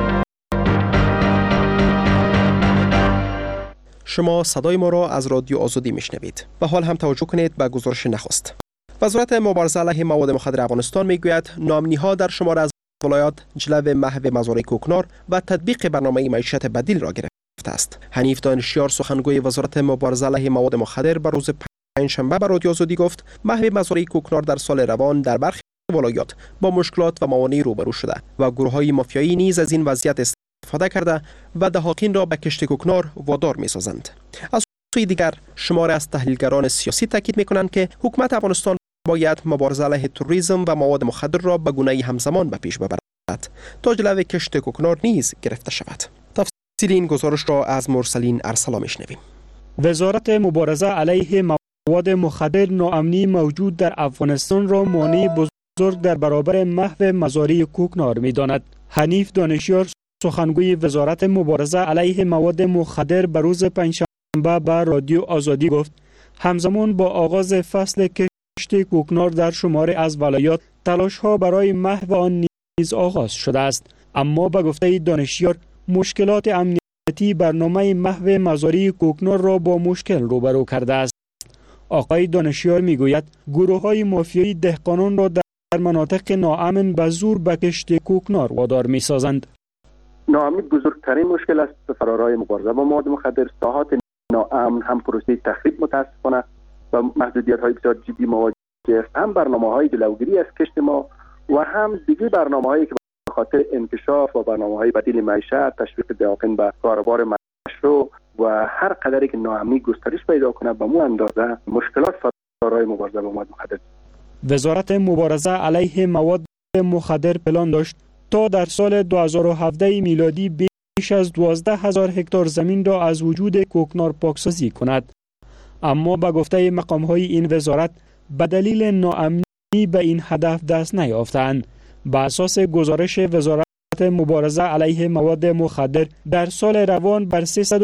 شما صدای ما را از رادیو آزادی میشنوید. به حال هم توجه کنید به گزارش نخست. وزارت مبارزه علیه مواد مخدر افغانستان میگوید ناامنی‌ها در شمار از ولایات جلو محو مزارع کوکنار و تطبیق برنامه معیشت بدیل را گرفته است. حنیف دانشیار سخنگوی وزارت مبارزه علیه مواد مخدر بر روز پنجشنبه به رادیو آزادی گفت محو مزارع کوکنار در سال روان در برخی ولایات با مشکلات و موانع روبرو شده و گروه‌های مافیایی نیز از این وضعیت استفاده کرده و دهاقین را به کشت کوکنار وادار می‌سازند. از سوی دیگر شمار از تحلیلگران سیاسی تاکید می‌کنند که حکومت افغانستان باید مبارزه علیه تروریسم و مواد مخدر را به گونه‌ای همزمان به پیش ببرد تا جلوی کشت کوکنار نیز گرفته شود. تفصیل این گزارش را از مرسلین ارسلا میشنویم. وزارت مبارزه علیه مواد مخدر ناامنی موجود در افغانستان را مانع بزرگ در برابر محو مزارع کوکنار می‌داند. حنیف دانشیار سخنگوی وزارت مبارزه علیه مواد مخدر به روز پنجشنبه به رادیو آزادی گفت همزمان با آغاز فصل کشت کوکنار در شمار از ولایات تلاش‌ها برای محو آن نیز آغاز شده است، اما به گفته دانشیار مشکلات امنیتی برنامه محو مزارع کوکنار را با مشکل روبرو کرده است. آقای دانشیار میگوید گروه‌های مافیایی دهقانان را در مناطق ناامن به زور به کشت کوکنار وادار می‌سازند. ناامنی بزرگترین مشکل است. فرارای مبارزه با مواد مخدر، ساحات ناامن هم پروسه تخریب متاسفانه و محدودیت‌های بسیار جدی مواجه است، هم برنامه‌های جلوگیری از کشت ما و هم دیگر برنامه‌هایی که به خاطر انکشاف و برنامه‌های بدیل معیشت، تشویق دهاقین به کاروبار مشروع و هر قدری که ناامنی گسترش پیدا کنه به مو اندازه مشکلات فرارای مبارزه با مواد مخدر. وزارت مبارزه علیه مواد مخدر پلان داشت تا در سال 2017 میلادی بیش از 12,000 هکتار زمین را از وجود کوکنار پاکسازی کند، اما به گفته مقام‌های این وزارت به دلیل ناامنی به این هدف دست نیافتند. بر اساس گزارش وزارت مبارزه علیه مواد مخدر در سال روان بر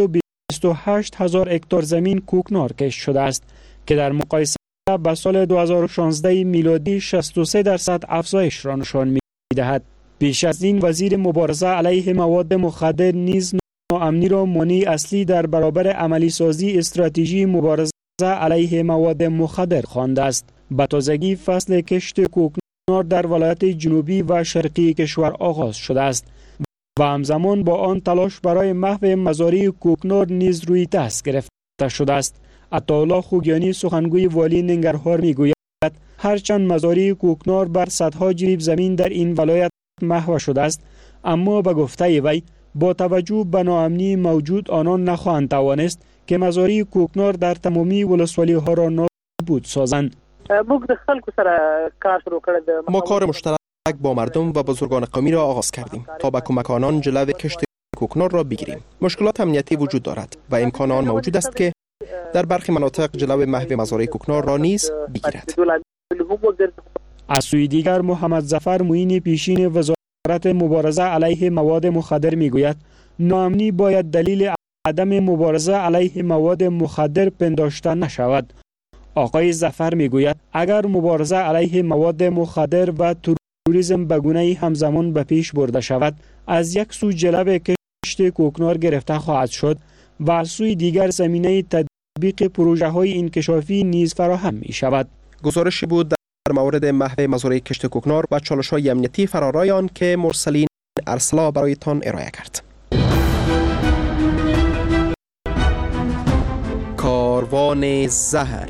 328,000 هکتار زمین کوکنار کشت شده است که در مقایسه با سال 2016 میلادی 63% افزایش را نشان می‌دهد. بیش از این وزیر مبارزه علیه مواد مخدر نیز ناامنی را مانع اصلی در برابر عملی سازی استراتژی مبارزه علیه مواد مخدر خوانده است. به تازگی فصل کشت کوکنار در ولایت جنوبی و شرقی کشور آغاز شده است و همزمان با آن تلاش برای محو مزارع کوکنار نیز روی دست گرفته شده است. عطاالله خوگیانی سخنگوی والی ننگرهار میگوید هرچند مزارع کوکنار بر صدها جریب زمین در این ولایت محو شده است، اما به گفته وی با توجه به ناامنی موجود آنان نخواهند توانست که مزارع کوکنار در تمامی ولسوالی ها را نابود سازند. ما کار مشترک با مردم و بزرگان قومی را آغاز کردیم تا به کمک آنان جلو کشت کوکنار را بگیریم. مشکلات امنیتی وجود دارد و امکان آن موجود است که در برخی مناطق جلو محو مزارع کوکنار را نیز بگیرد. از سوی دیگر محمد ظفر معین پیشین وزارت مبارزه علیه مواد مخدر میگوید ناامنی باید دلیل عدم مبارزه علیه مواد مخدر پنداشته نشود. آقای ظفر میگوید اگر مبارزه علیه مواد مخدر و توریسم به گونه‌ای همزمان به پیش برده شود، از یک سو جلب کشت کوکنار گرفته خواهد شد و از سوی دیگر زمینه تطبیق پروژه‌های انکشافی نیز فراهم می شود. گزارشی بود در مورد محو مزارع کشت کوکنار و چالش‌های امنیتی فرارای آن که مرسلین ارسلا برایتان ارائه کرد. کاروان زهر.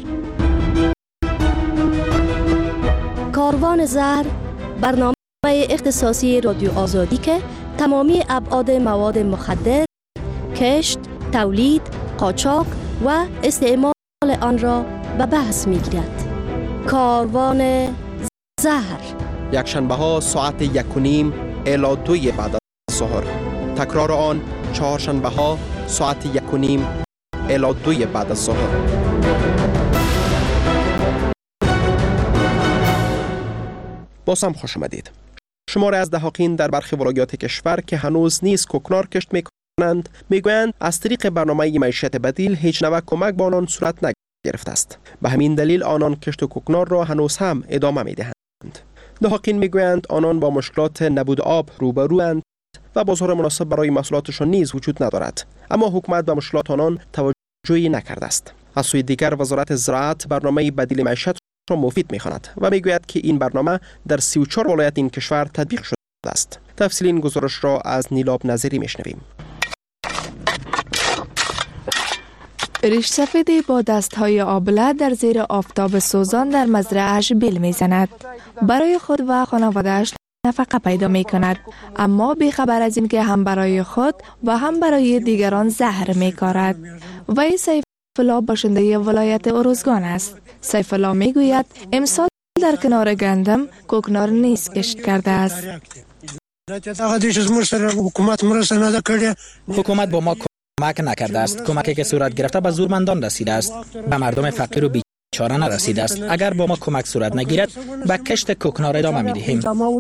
کاروان زهر برنامه اختصاصی رادیو آزادی که تمامی ابعاد مواد مخدر، کشت، تولید، قاچاق و استعمال آن را به بحث می‌گیرد. کاروان زهر یکشنبه ها ساعت 1:30 الی 2 بعد از ظهر. تکرار آن چهارشنبه ها ساعت 1:30 الی 2 بعد از ظهر. باز هم خوش آمدید. شماره از دهاقین در برخی ولایات کشور که هنوز نیز کوکنار کشت میکنند میگویند از طریق برنامه معیشت بدیل هیچ نوع کمک به آنان صورت نگرفته است. به همین دلیل آنان کشت کوکنار را هنوز هم ادامه میدهند. دهاقین میگویند آنان با مشکلات نبود آب روبروند و بازار مناسب برای محصولاتشان نیز وجود ندارد، اما حکومت به مشکلات آنان توجهی نکرده است. از سوی دیگر وزارت زراعت برنامه بدیل معیشت را مفید می‌خواند و میگوید که این برنامه در 34 ولایت این کشور تطبیق شده است. تفصیل این گزارش را از نیلاب نظری میشنویم. ریش سفیدی با دستهای آبله در زیر آفتاب سوزان در مزرعه‌اش بیل میزند. برای خود و خانواده‌اش نفقه پیدا می کند، اما بیخبر از این که هم برای خود و هم برای دیگران زهر می کارد. وی سیف الله باشنده ولایت ارزگان است. سیف الله می گوید امسال در کنار گندم کوکنار نیز کشت کرده است. حکومت با ما کمک نکرده است. کمکی که صورت گرفته به زورمندان رسیده است، به مردم فقیر و بیچاره نرسیده است. اگر با ما کمک صورت نگیرد به کشت کوکنار ادامه می‌دهیم.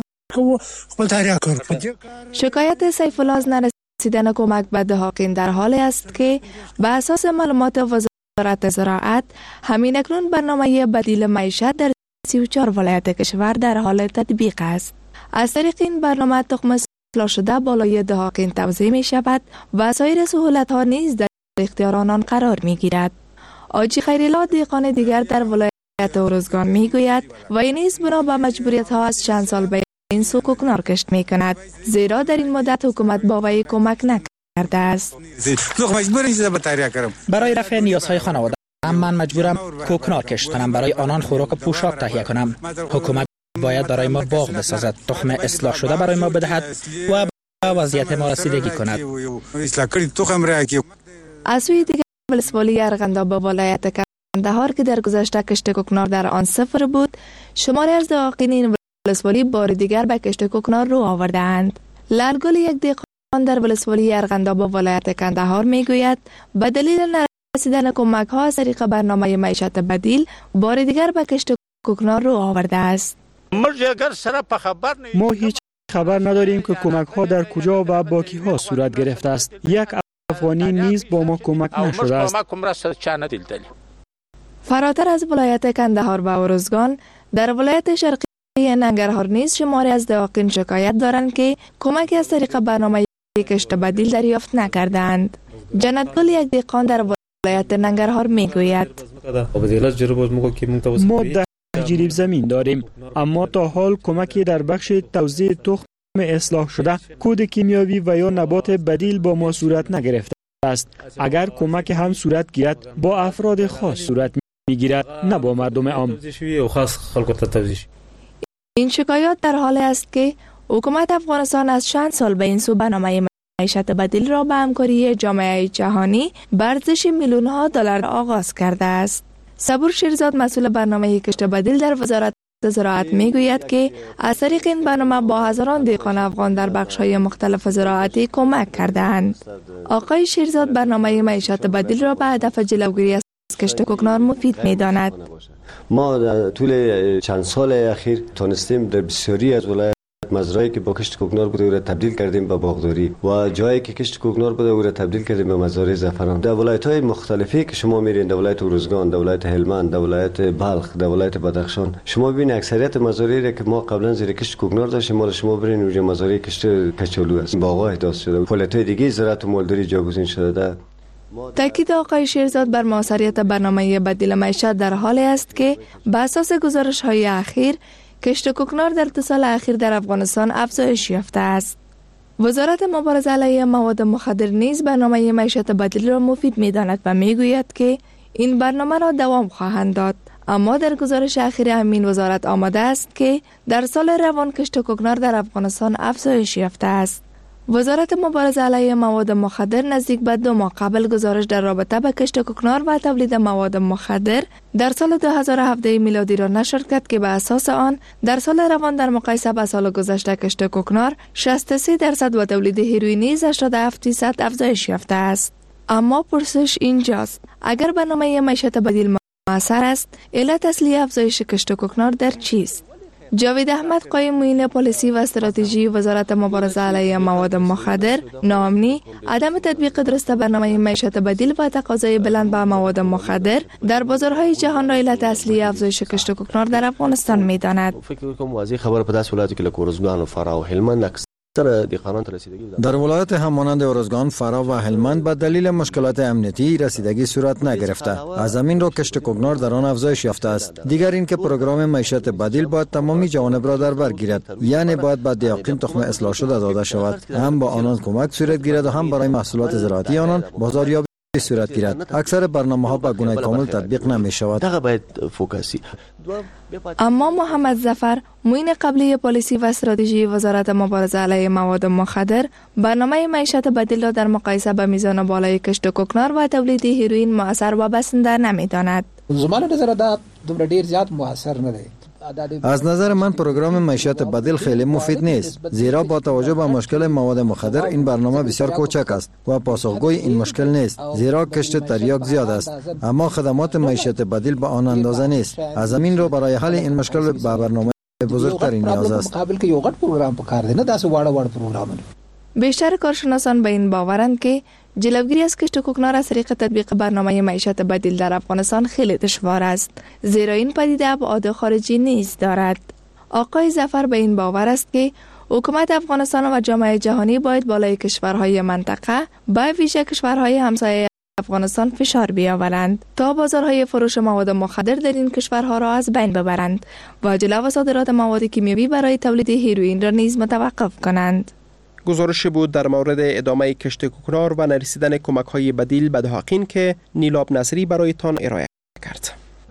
شکایت سیف الله از نرسیدن کمک به دهاقین در حالی است که به اساس معلومات وزارت زراعت همین اکنون برنامه بدیل معیشت در 34 ولایت کشور در حال تطبیق است. از طریق این برنامه تخم اصلاح شده بالای دهاقین توزیع می شود و سایر سهولت ها نیز در اختیار آنان قرار می گیرد. آجی خیرالله دیقان دیگر در ولایت ارزگان می گوید و این نیز بنا به مجبوریت ها از چند سال به این سو کوکنار کشت می کند، زیرا در این مدت حکومت با وی کمک نکرده است. برای رفع نیازهای خانواده من مجبورم کوکنار کشت کنم، برای آنان خوراک و پوشاک تهیه کنم. حکومت باید برای ما باغ بسازد، تخم اصلاح شده برای ما بدهد و به وضعیت ما رسیدگی کند. از سوی دیگر ولسوالی ارغنداب به ولایت کندهار که در گذشته کشت کوکنار در آن صفر بود، شماری از دهاقین این ولسوالی بار دیگر به کشت کوکنار رو آورده‌اند. لالگل یک دیقان در ولسوالی ارغنداب به ولایت کندهار میگوید به دلیل نرسیدن کمک ها از طریق برنامه معیشت بدیل بار دیگر به کشت کوکنار رو آورده است. ما هیچ خبر نداریم که کمک ها در کجا و با کی ها صورت گرفته است. یک افغانی نیز با ما کمک نشده است. فراتر از ولایت کندهار و ارزگان، در ولایت شرقی ننگرهار نیز شماری از دهاقین شکایت دارند که کمکی از طریق برنامه کشت بدیل دریافت نکردند. جنتگل یک دیقان در ولایت ننگرهار میگوید ما جریب زمین داریم، اما تا حال کمکی در بخش توزیع تخم اصلاح شده، کود کیمیاوی و یا نبات بدیل با ما صورت نگرفته است. اگر کمک هم صورت گیرد با افراد خاص صورت میگیرد، نه با مردم عام. این شکایات در حال است که حکومت افغانستان از چند سال به این سو برنامه معیشت بدیل را به همکاری جامعه جهانی به ارزش میلیون ها دلار آغاز کرده است. صبور شیرزاد مسئول برنامه کشت بدیل در وزارت زراعت میگوید که از طریق این برنامه با هزاران دهقان افغان در بخش‌های مختلف زراعتی کمک کرده‌اند. آقای شیرزاد برنامه معیشت بدیل را به هدف جلوگیری از کشت کوکنار مفید می‌داند. ما در طول چند سال اخیر تونستیم در بسیاری از ولایت مزرعه‌ای که با کشت کوکنار بوده او را تبدیل کردیم به باغداری و جایی که کشت کوکنار بوده او را تبدیل کردیم به مزارع زعفران. در ولایت‌های مختلفی که شما میرین، در ولایت ارزگان، در ولایت هلمند، در ولایت بلخ، در ولایت بدخشان، شما ببینید اکثریت مزارعی را که ما قبلا زیر کشت کوکنار داشتیم، ما شما برین اونجا مزارع کشت کچالو است. باغ‌ها احداث شده، فعالیت‌های دیگه زراعت و مالداری جایگزین شده. تاکید آقای شیرزاد بر موثریت برنامه بدیل معیشت در حالی است که بر اساس گزارش‌های اخیر کشت کوکنار در 2 سال اخیر در افغانستان افزایش یافته است. وزارت مبارزه علیه مواد مخدر نیز برنامه معیشت بدیل را مفید می‌داند و می‌گوید که این برنامه را دوام خواهند داد. اما در گزارش اخیر همین وزارت آماده است که در سال روان کشت کوکنار در افغانستان افزایش یافته است. وزارت مبارزه علیه مواد مخدر نزدیک به 2 ماه قبل گزارش در رابطه با کشت کوکنار و تولید مواد مخدر در سال 2017 میلادی را نشر کرد که به اساس آن در سال روان در مقایسه با سال گذشته کشت کوکنار 63% و تولید هیروئین نیز 87% افزایش یافته است. اما پرسش اینجاست: اگر برنامه معیشت بدیل مؤثر است، علت اصلی افزایش کشت کوکنار در چیست؟ جاوید احمد قایم معین پالیسی و استراتژی وزارت مبارزه علیه مواد مخدر، ناامنی، عدم تطبیق درست برنامه معیشت بدیل و تقاضای بلند به مواد مخدر در بازارهای جهان را علت اصلی افزایش کشت کوکنار در افغانستان می‌داند. فکر می‌کنم واضح خبر په داسې ولایتو کې لکه ارزګان و فراه و هلمند در ولایت همانند ارزگان، فراه و هلمند به دلیل مشکلات امنیتی رسیدگی صورت نگرفته. از همین رو کشت کوکنار در آن افزایش یافته است. دیگر اینکه پروگرام معیشت بدیل باید تمامی جوانب را در بر گیرد، یعنی باید به دیاقین تخم اصلاح شده داده شود، هم با آنان کمک صورت گیرد و هم برای محصولات زراعتی آنان بازاریابی صورت گیرد. اکثر برنامه‌ها به گونه کامل تطبیق نمی‌شود. اما محمد ظفر معین قبلی پالیسی و استراتژی وزارت مبارزه علیه مواد مخدر برنامه معیشت بدیل را در مقایسه با میزان بالای کشت کوکنار و تولید هیروئین مؤثر و بسنده نمی‌داند. زمان نظر دا دومره ډیر زیات مؤثر نه دی. از نظر من پروگرام معیشت بدیل خیلی مفید نیست، زیرا با توجه به مشکل مواد مخدر این برنامه بسیار کوچک است و پاسخگوی این مشکل نیست، زیرا کشت تریاک زیاد است، اما خدمات معیشت بدیل به آن اندازه نیست. از همین رو برای حل این مشکل به برنامه بزرگتری نیاز است. مقابل کې یو غټ پروګرام پکار دی، نه داسې واړه پروګرامونه. بیشتر کارشناسان به این باورند که جلوگیری از کشت کوکنار از طریق تطبیق برنامه معیشت بدیل در افغانستان خیلی دشوار است، زیرا این پدیده ابعاد خارجی نیز دارد. آقای ظفر به این باور است که حکومت افغانستان و جامعه جهانی باید بالای کشورهای منطقه، به ویژه کشورهای همسایه افغانستان فشار بیاورند تا بازارهای فروش مواد مخدر در این کشورها را از بین ببرند و جلو صادرات مواد کیمیایی برای تولید هیروئین را نیز متوقف کنند. گزارشی بود در مورد ادامه کشت کوکنار و نرسیدن کمک‌های بدیل به دهقین که نیلاب نصری برایتان ارائه کرد.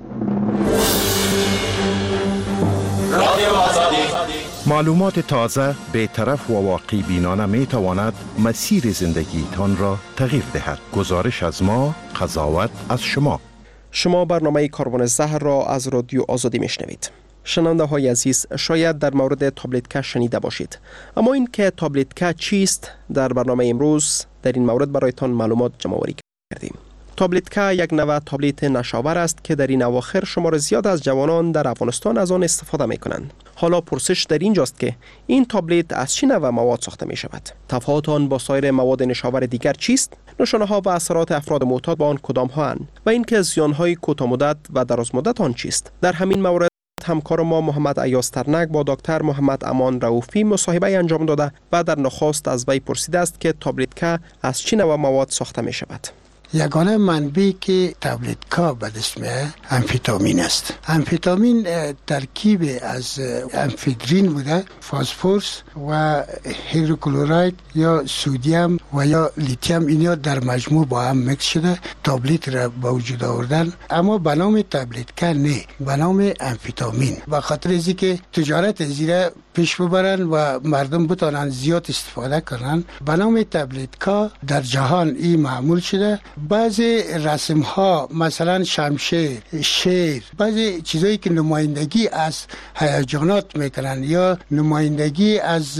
معلومات تازه، بی‌طرف و واقع بینانه می تواند مسیر زندگی تان را تغییر دهد. گزارش از ما، قضاوت از شما. شما برنامه کاروان زهر را از رادیو آزادی میشنوید. شنونده های عزیز، شاید در مورد تابلت که شنیده باشید، اما این که تابلت که چیست در برنامه امروز در این مورد برایتان معلومات جمع آوری کردیم. تابلت که یک نوع تابلت نشاور است که در این اواخر شمار زیاد از جوانان در افغانستان از آن استفاده می کنند. حالا پرسش در اینجاست که این تابلت از چه نوع مواد ساخته می شود؟ تفاوت آن با سایر مواد نشاور دیگر چیست؟ نشانه ها و اثرات افراد معتاد با آن کدام ها اند؟ و اینکه زیان های کوتاه مدت و دراز مدت آن چیست؟ در همین مورد همکار ما محمد ایاز ترنک با دکتر محمد امان رؤوفی مصاحبه انجام داده و در نخست از وی پرسیده است که تابلت که از چه نوع مواد ساخته می شود. یگانه منبعی که تبلیتکا به دست میاد امفتامین است. امفتامین ترکیب از امفدرین بوده، فسفرس و هیدروکلوراید یا سودیم و یا لیتیم، اینا در مجموع با هم مکس شده تابلت را به وجود آوردن، اما به نام تبلیتکا نه، به نام امفتامین، به خاطر از اینکه تجارت زیره پیش ببرن و مردم بتونن زیاد استفاده کنن. به نام تبلیتکا در جهان این معمول شده. بعضی رسم ها مثلا شمشیر، شیر، بعضی چیزایی که نمایندگی از هیجانات میکنن یا نمایندگی از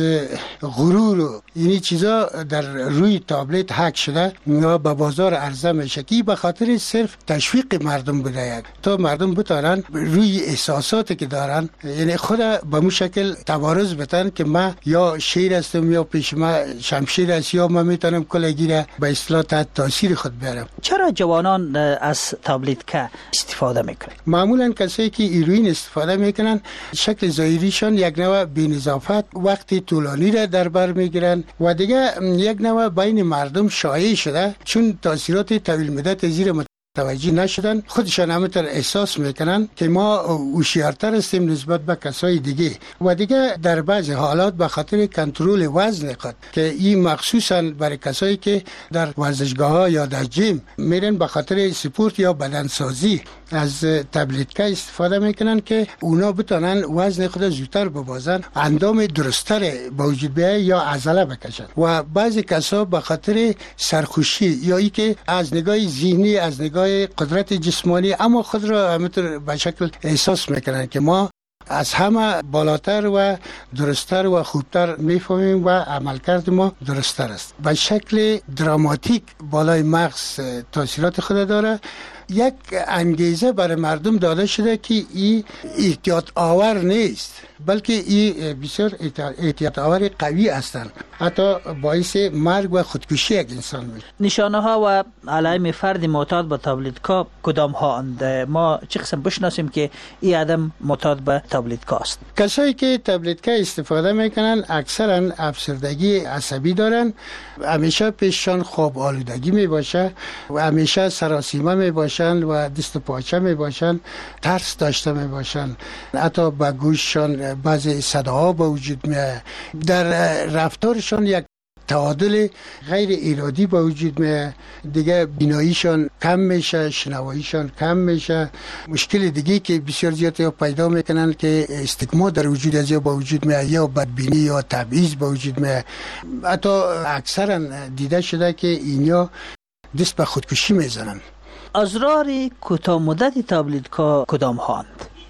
غرور، اینی چیزا در روی تابلت حک شده و به بازار عرضه میشه که به خاطر صرف تشویق مردم بوده تا مردم بتونن روی احساساتی که دارن، یعنی خود به مو شکل تبارز بتن که من یا شیر هستم یا پیش من شمشیر است یا من میتونم کلگی را به اصطلاح تحت تاثیر خود بیارم. چرا جوانان از تابلیتکا استفاده میکنن؟ معمولا کسایی که هیروئین استفاده میکنن شکل ظاهریشان یک نوع بی‌نظافت، وقتی طولانی را در بر میگیرن و دیگه یک نوع بین مردم شایع شده، چون تاثیرات طویل مدت زیر توجه نشدن، خودشان همینطور احساس میکنن که ما هوشیارتر هستیم نسبت به کسای دیگه و دیگه در بعض حالات به خاطر کنترل وزن خود که این مخصوصا برای کسایی که در ورزشگاه ها یا در جیم میرن به خاطر سپورت یا بدنسازی از تبلیتکا استفاده میکنن که اونا بتونن وزن خود زودتر ببازن، اندام درستر به وجود بیاید یا عضله بکشن. و بعضی کسا به خاطر سرخوشی یا ای که از نگاه ذهنی، از نگاه قدرت جسمانی، اما خود را همینطور به شکل احساس میکنن که ما از همه بالاتر و درستر و خوبتر میفهمیم و عملکرد ما درستر است. به شکل دراماتیک بالای مغز تاثیرات خود داره. یک انگیزه برای مردم داده شده که این احتیاط آور نیست، بلکه این بسیار احتیاط آور قوی هستند، حتی باعث مرگ و خودکشی یک انسان میشه. نشانه ها و علائم فرد معتاد به تابلیتکا کدام ها اند؟ ما چه قسم بشناسیم که این آدم معتاد به تابلیتکا است؟ کسایی که تابلیتکا استفاده میکنن اکثرا افسردگی عصبی دارن، همیشه پیششان خواب آلودگی میباشه و همیشه سراسیمه میباشن و دست و پاچه میباشن، ترس داشته میباشن، حتی به گوششان بعضی صداها به وجود میاد، در رفتارشان یک تعادل غیر ارادی به وجود میاد، دیگه بیناییشان کم میشه، شنواییشان کم میشه. مشکل دیگه که بسیار زیاد پیدا میکنن که استیگما در وجود از یا به وجود میاد یا بدبینی یا تبعیض به وجود میاد. حتی اکثرا دیده شده که اینا دست به خودکشی میزنن. اضرار کوتاه مدت تابلیتکا کدام هاند؟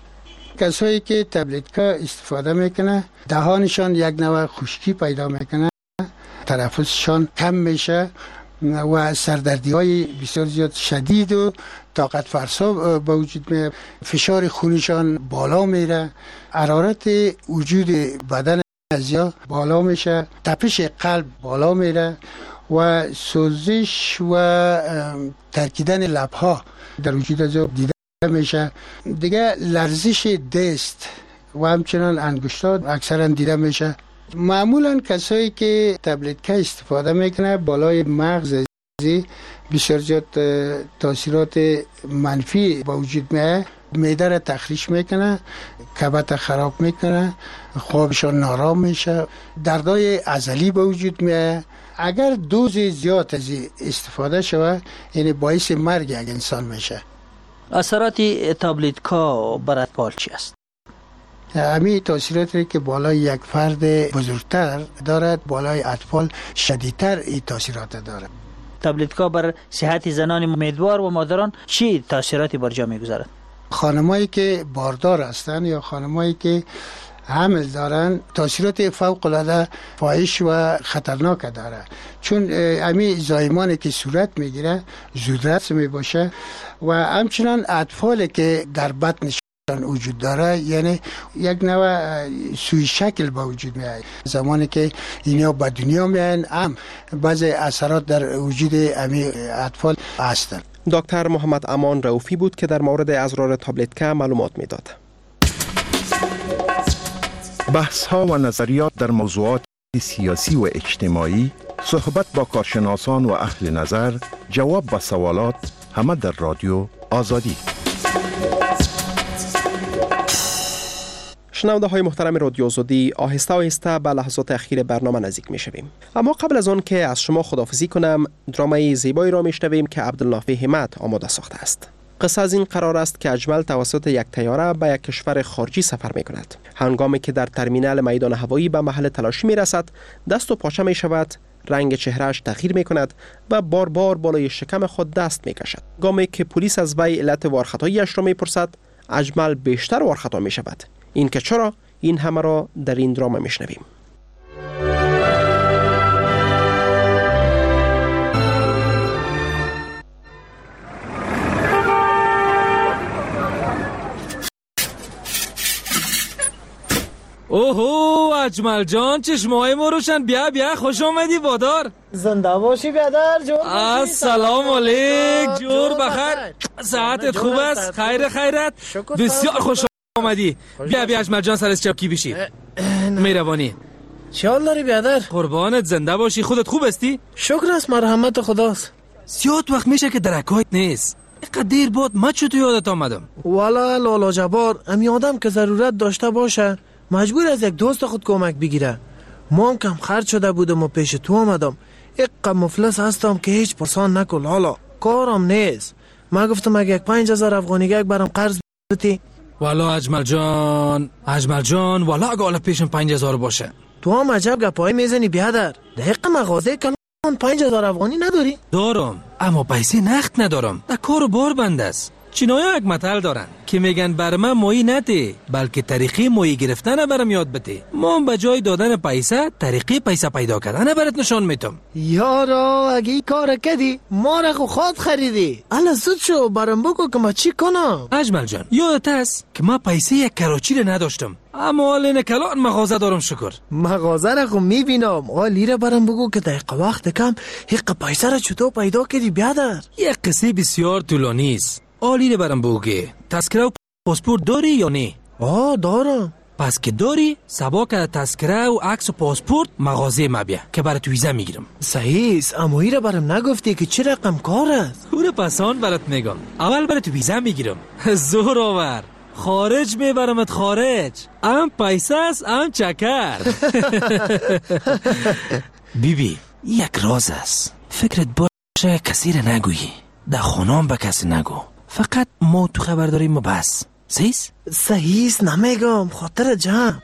کسایی که تابلیتکا استفاده میکنه دهانشان یک نوع خشکی پیدا میکنه، تنفسشان کم میشه و سردردی های بسیار زیاد شدید و طاقت فرسا به وجود میاد، فشار خونشان بالا میره، حرارت وجود بدن ازیا بالا میشه، تپش قلب بالا میره و سوزش و ترکیدن لبها در وجود ازیا دیده میشه. دیگه لرزش دست و همچنان انگشتات اکثرا دیده میشه. معمولا کسایی که تابلیتکا استفاده میکنه بالای مغز بسیار زیاد تاثیرات منفی با وجود میاد، معده را تخریش میکنه، کبد خراب میکنه، خوابشان نارام میشه، دردای عضلی به وجود میاد. اگر دوز زیاد از استفاده شود یعنی باعث مرگ یک انسان میشه. اثرات تابلیتکا بر اطفال چی است؟ همین تاثیراتی که بالای یک فرد بزرگتر دارد بالای اطفال شدیدتر این تاثیرات دارد. تابلیتکا بر صحت زنان امیدوار و مادران چی تاثیراتی بر جا میگذارد؟ خانمایی که باردار هستند یا خانمایی که حمل دارن تاثیرات فوق العاده فاحش و خطرناک داره، چون همین زایمانی که صورت میگیره زودرس میباشه و همچنان اطفالی که در بطنشان وجود داره، یعنی یک نوع سوی شکل با وجود میاد. زمانی که اینا به دنیا میان هم بعضی اثرات در وجود همین اطفال هستند. دکتر محمد امان رؤوفی بود که در مورد اضرار تابلیتکا معلومات میداد. بحث ها و نظریات در موضوعات سیاسی و اجتماعی، صحبت با کارشناسان و اهل نظر، جواب به سوالات، همه در رادیو آزادی. شنونده های محترم رادیو آزادی، آهسته آهسته به لحظات اخیر برنامه نزدیک می شویم. اما قبل از آن که از شما خداحافظی کنم، درامای زیبایی را می شنویم که عبدالنافع همت آماده ساخته است. قصه از این قرار است که اجمل توسط یک طیاره به یک کشور خارجی سفر می کند. هنگامی که در ترمینال میدان هوایی به محل تلاشی می رسد، دست و پاچه می شود، رنگ چهرهش تغییر می کند و بار بار بالای شکم خود دست می کشد. گامی که پلیس از وی علت وارخطاییش را می پرسد، اجمل بیشتر وارخطا می شود. این که چرا؟ این همه را در این دراما می شنویم. اوهو اجمل جان، چشمای ما روشن. بیا خوش آمدی بادار. زنده باشی بیادر جور. السلام علیک، جور بخیر. صحتت خوب است؟ خیرت. بسیار خوش آمدی. بیا اجمل جان، سر از چپکی بشی. مهربانی. چه حال داری بیادر؟ قربانت، زنده باشی. خودت خوب استی؟ شکر است، مرحمت خداست. زیاد وقت میشه که درکایت نیست. اینقدر دیر بود ما چطور یادت آمدم؟ والا لالا جبار، امی آدم که ضرورت داشته باشه مجبور از یک دوست خود کمک بگیره. ما هم کم خرج شده بودم و پیش تو آمدم. اقا مفلس هستم که هیچ پرسان نکن لالا، کارم نیست. ما گفتم اگه 5000 افغانیگک برام قرض بدی. والا اجمل جان والا اگه حالا پیشم 5000 باشه. تو هم عجب گپای میزنی بیادر. دقیقا مغازه کلان 5000 افغانی نداری؟ دارم، اما پیسه نقد ندارم. در کار بار بند است. چینایا یک متل دارن که میگن بر من مایی نده، بلکه طریقه مایی گرفتن برام یاد بده. ما به جای دادن پیسه طریقه پیسه پیدا کردن برات نشان میتم. یارا اگه کار کردی ما را خود خریدی. الا زود شو برام بگو که ما چی کنم. اجمل جان، یادت است که ما پیسه یک کراچی را نداشتم، اما حال کلان مغازه دارم. شکر. مغازه را خو میبینم. حالی را برام بگو که دقیقه وقت کم حق پیسه را چطور پیدا کردی بیادر؟ یک قصه بسیار طولانی است. آلی برام بگه، تذکره و پاسپورت داری یا نه؟ دارم. پس که داری سبا که تذکره و عکس و پاسپورت مغازه ما بیا که برات ویزا میگیرم. صحیح است، اما این را برام نگفتی که چه رقم کار است؟ او را پسان برات میگم. اول برات ویزا میگیرم. زور آور. خارج میبرمت خارج. ام پیسه است ام چکر. بیبی یک راز است، فکرت باشه کسی را نگویی. در خونام به کسی نگو، فقط ما تو خبر داریم و بس. صحیح است، نمیگم، خاطر جمع.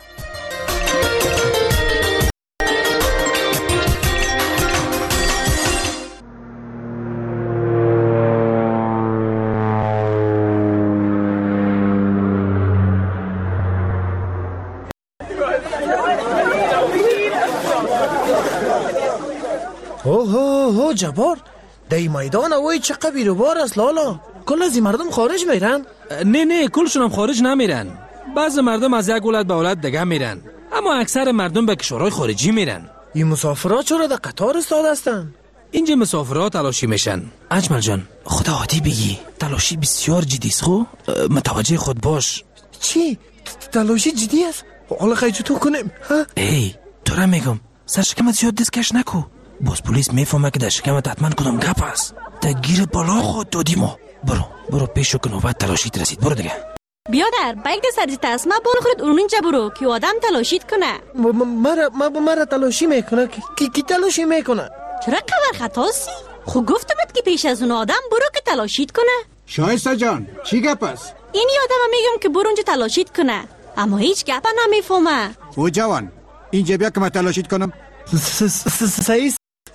اوه جبار، دی میدان اوی چه قبیل بار است لالا. کل از این مردم خارج میرن؟ نه کلشون هم خارج نمیرن. بعض مردم از یک ولایت به ولایت دیگه میرن، اما اکثر مردم به کشورهای خارجی میرن. این مسافرات چرا در قطار استاد هستن؟ اینجا مسافرات تلاشی میشن. اجمل جان خدا عادی بگی، تلاشی بسیار جدی است. خو متوجه خود باش. چی؟ تلاشی جدی است؟ حالا خیلی چطور کنیم؟ ای تو را میگم سر شکمت زیاد دستکش نکو. باز پلیس میفهمه که در شکمت حتما کدام گپ است. تا گیر بالا خود دادی ما. برو پیشو که نوبت تلاشیت رسید. برو دیگه. بیادر بایک سرجت است. ما بانو خورد اونجا برو که آدم تلاشیت کنه. مرا تلاشی میکنه؟ کی تلاشی میکنه؟ چرا خبر خطاسی؟ خو گفتمت که پیش از اون آدم برو که تلاشیت کنه. شایسته جان چی گپ است؟ این آدم میگم که برو اونجا تلاشیت کنه، اما هیچ گپ نمیفهمه. او جوان اینجا بیا که من تلاشیت کنم. صحیح.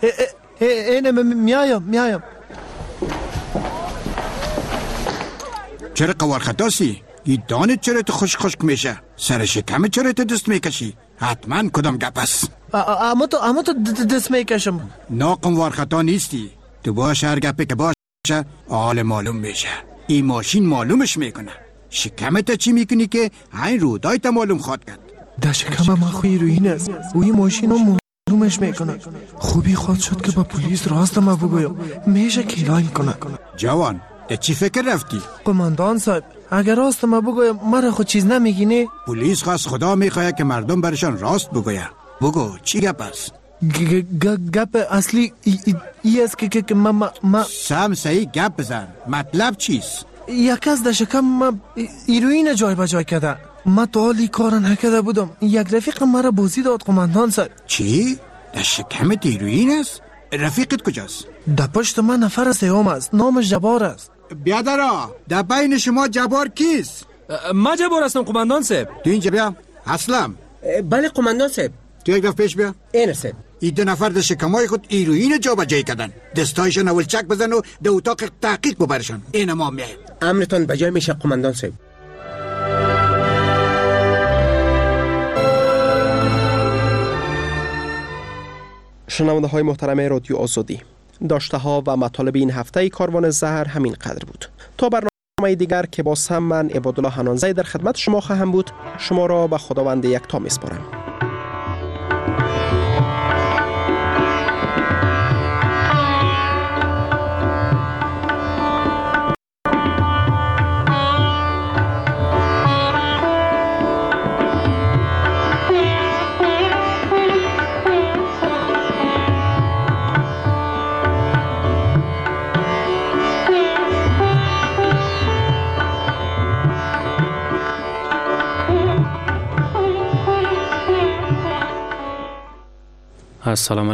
میایم. چرا قوار خطاسی؟ این دانت چرا تو خشک میشه؟ سر شکمت چرا تو دست میکشی؟ حتما کدام گپ است؟ اما تو دست میکشم. ناقم خطا نیستی. تو باشه هر گپی که باشه حال معلوم میشه. این ماشین معلومش میکنه. شکمت چی میکنی که این رودای تا معلوم خواد کرد؟ در شکم من خوی روین است. او این ماشین رو معلومش میکنه. خوبی خواد شد که با پلیس راست ما بگویم. میشه کلاین کنه. جوان ده چی فکر رفتی؟ قماندان صاحب اگر راست ما بگویم مرا خود چیز نمیگینه؟ پلیس خواست خدا میخواه که مردم برشان راست بگویه. بگو چی گپ است؟ گپ اصلی ای است که ما سم صحیح گپ بزن. مطلب چیست؟ یک کس در شکم ما ایروین جای بجای کرده. ما تا حالی کار نکرده بودم. یک رفیق مرا بازی داد قماندان صاحب. چی؟ در شکمت ایروین است؟ رفیقت کجاست؟ در پشت من نفر سیام است. نامش جبار است. بیادرا در بین شما جبار کیست؟ ما جبار هستم قماندان صاحب. تو اینجا بیا. اسلم. بله قماندان صاحب. تو یک دفعه پیش بیا. این صاحب. این دو نفر در شکمای خود ایروین جا بجای کردن. دستایشان اول چک بزن و در اتاق تحقیق ببرشان. این ما میایم. امرتان بجای میشه قماندان صاحب. شنونده های محترم رادیو آزادی، داشته ها و مطالب این هفته کاروان زهر همین قدر بود. تا برنامه دیگر که باز هم من عبادالله حنانزی در خدمت شما خواهم بود، شما را به خداوند یکتا میسپارم. السلام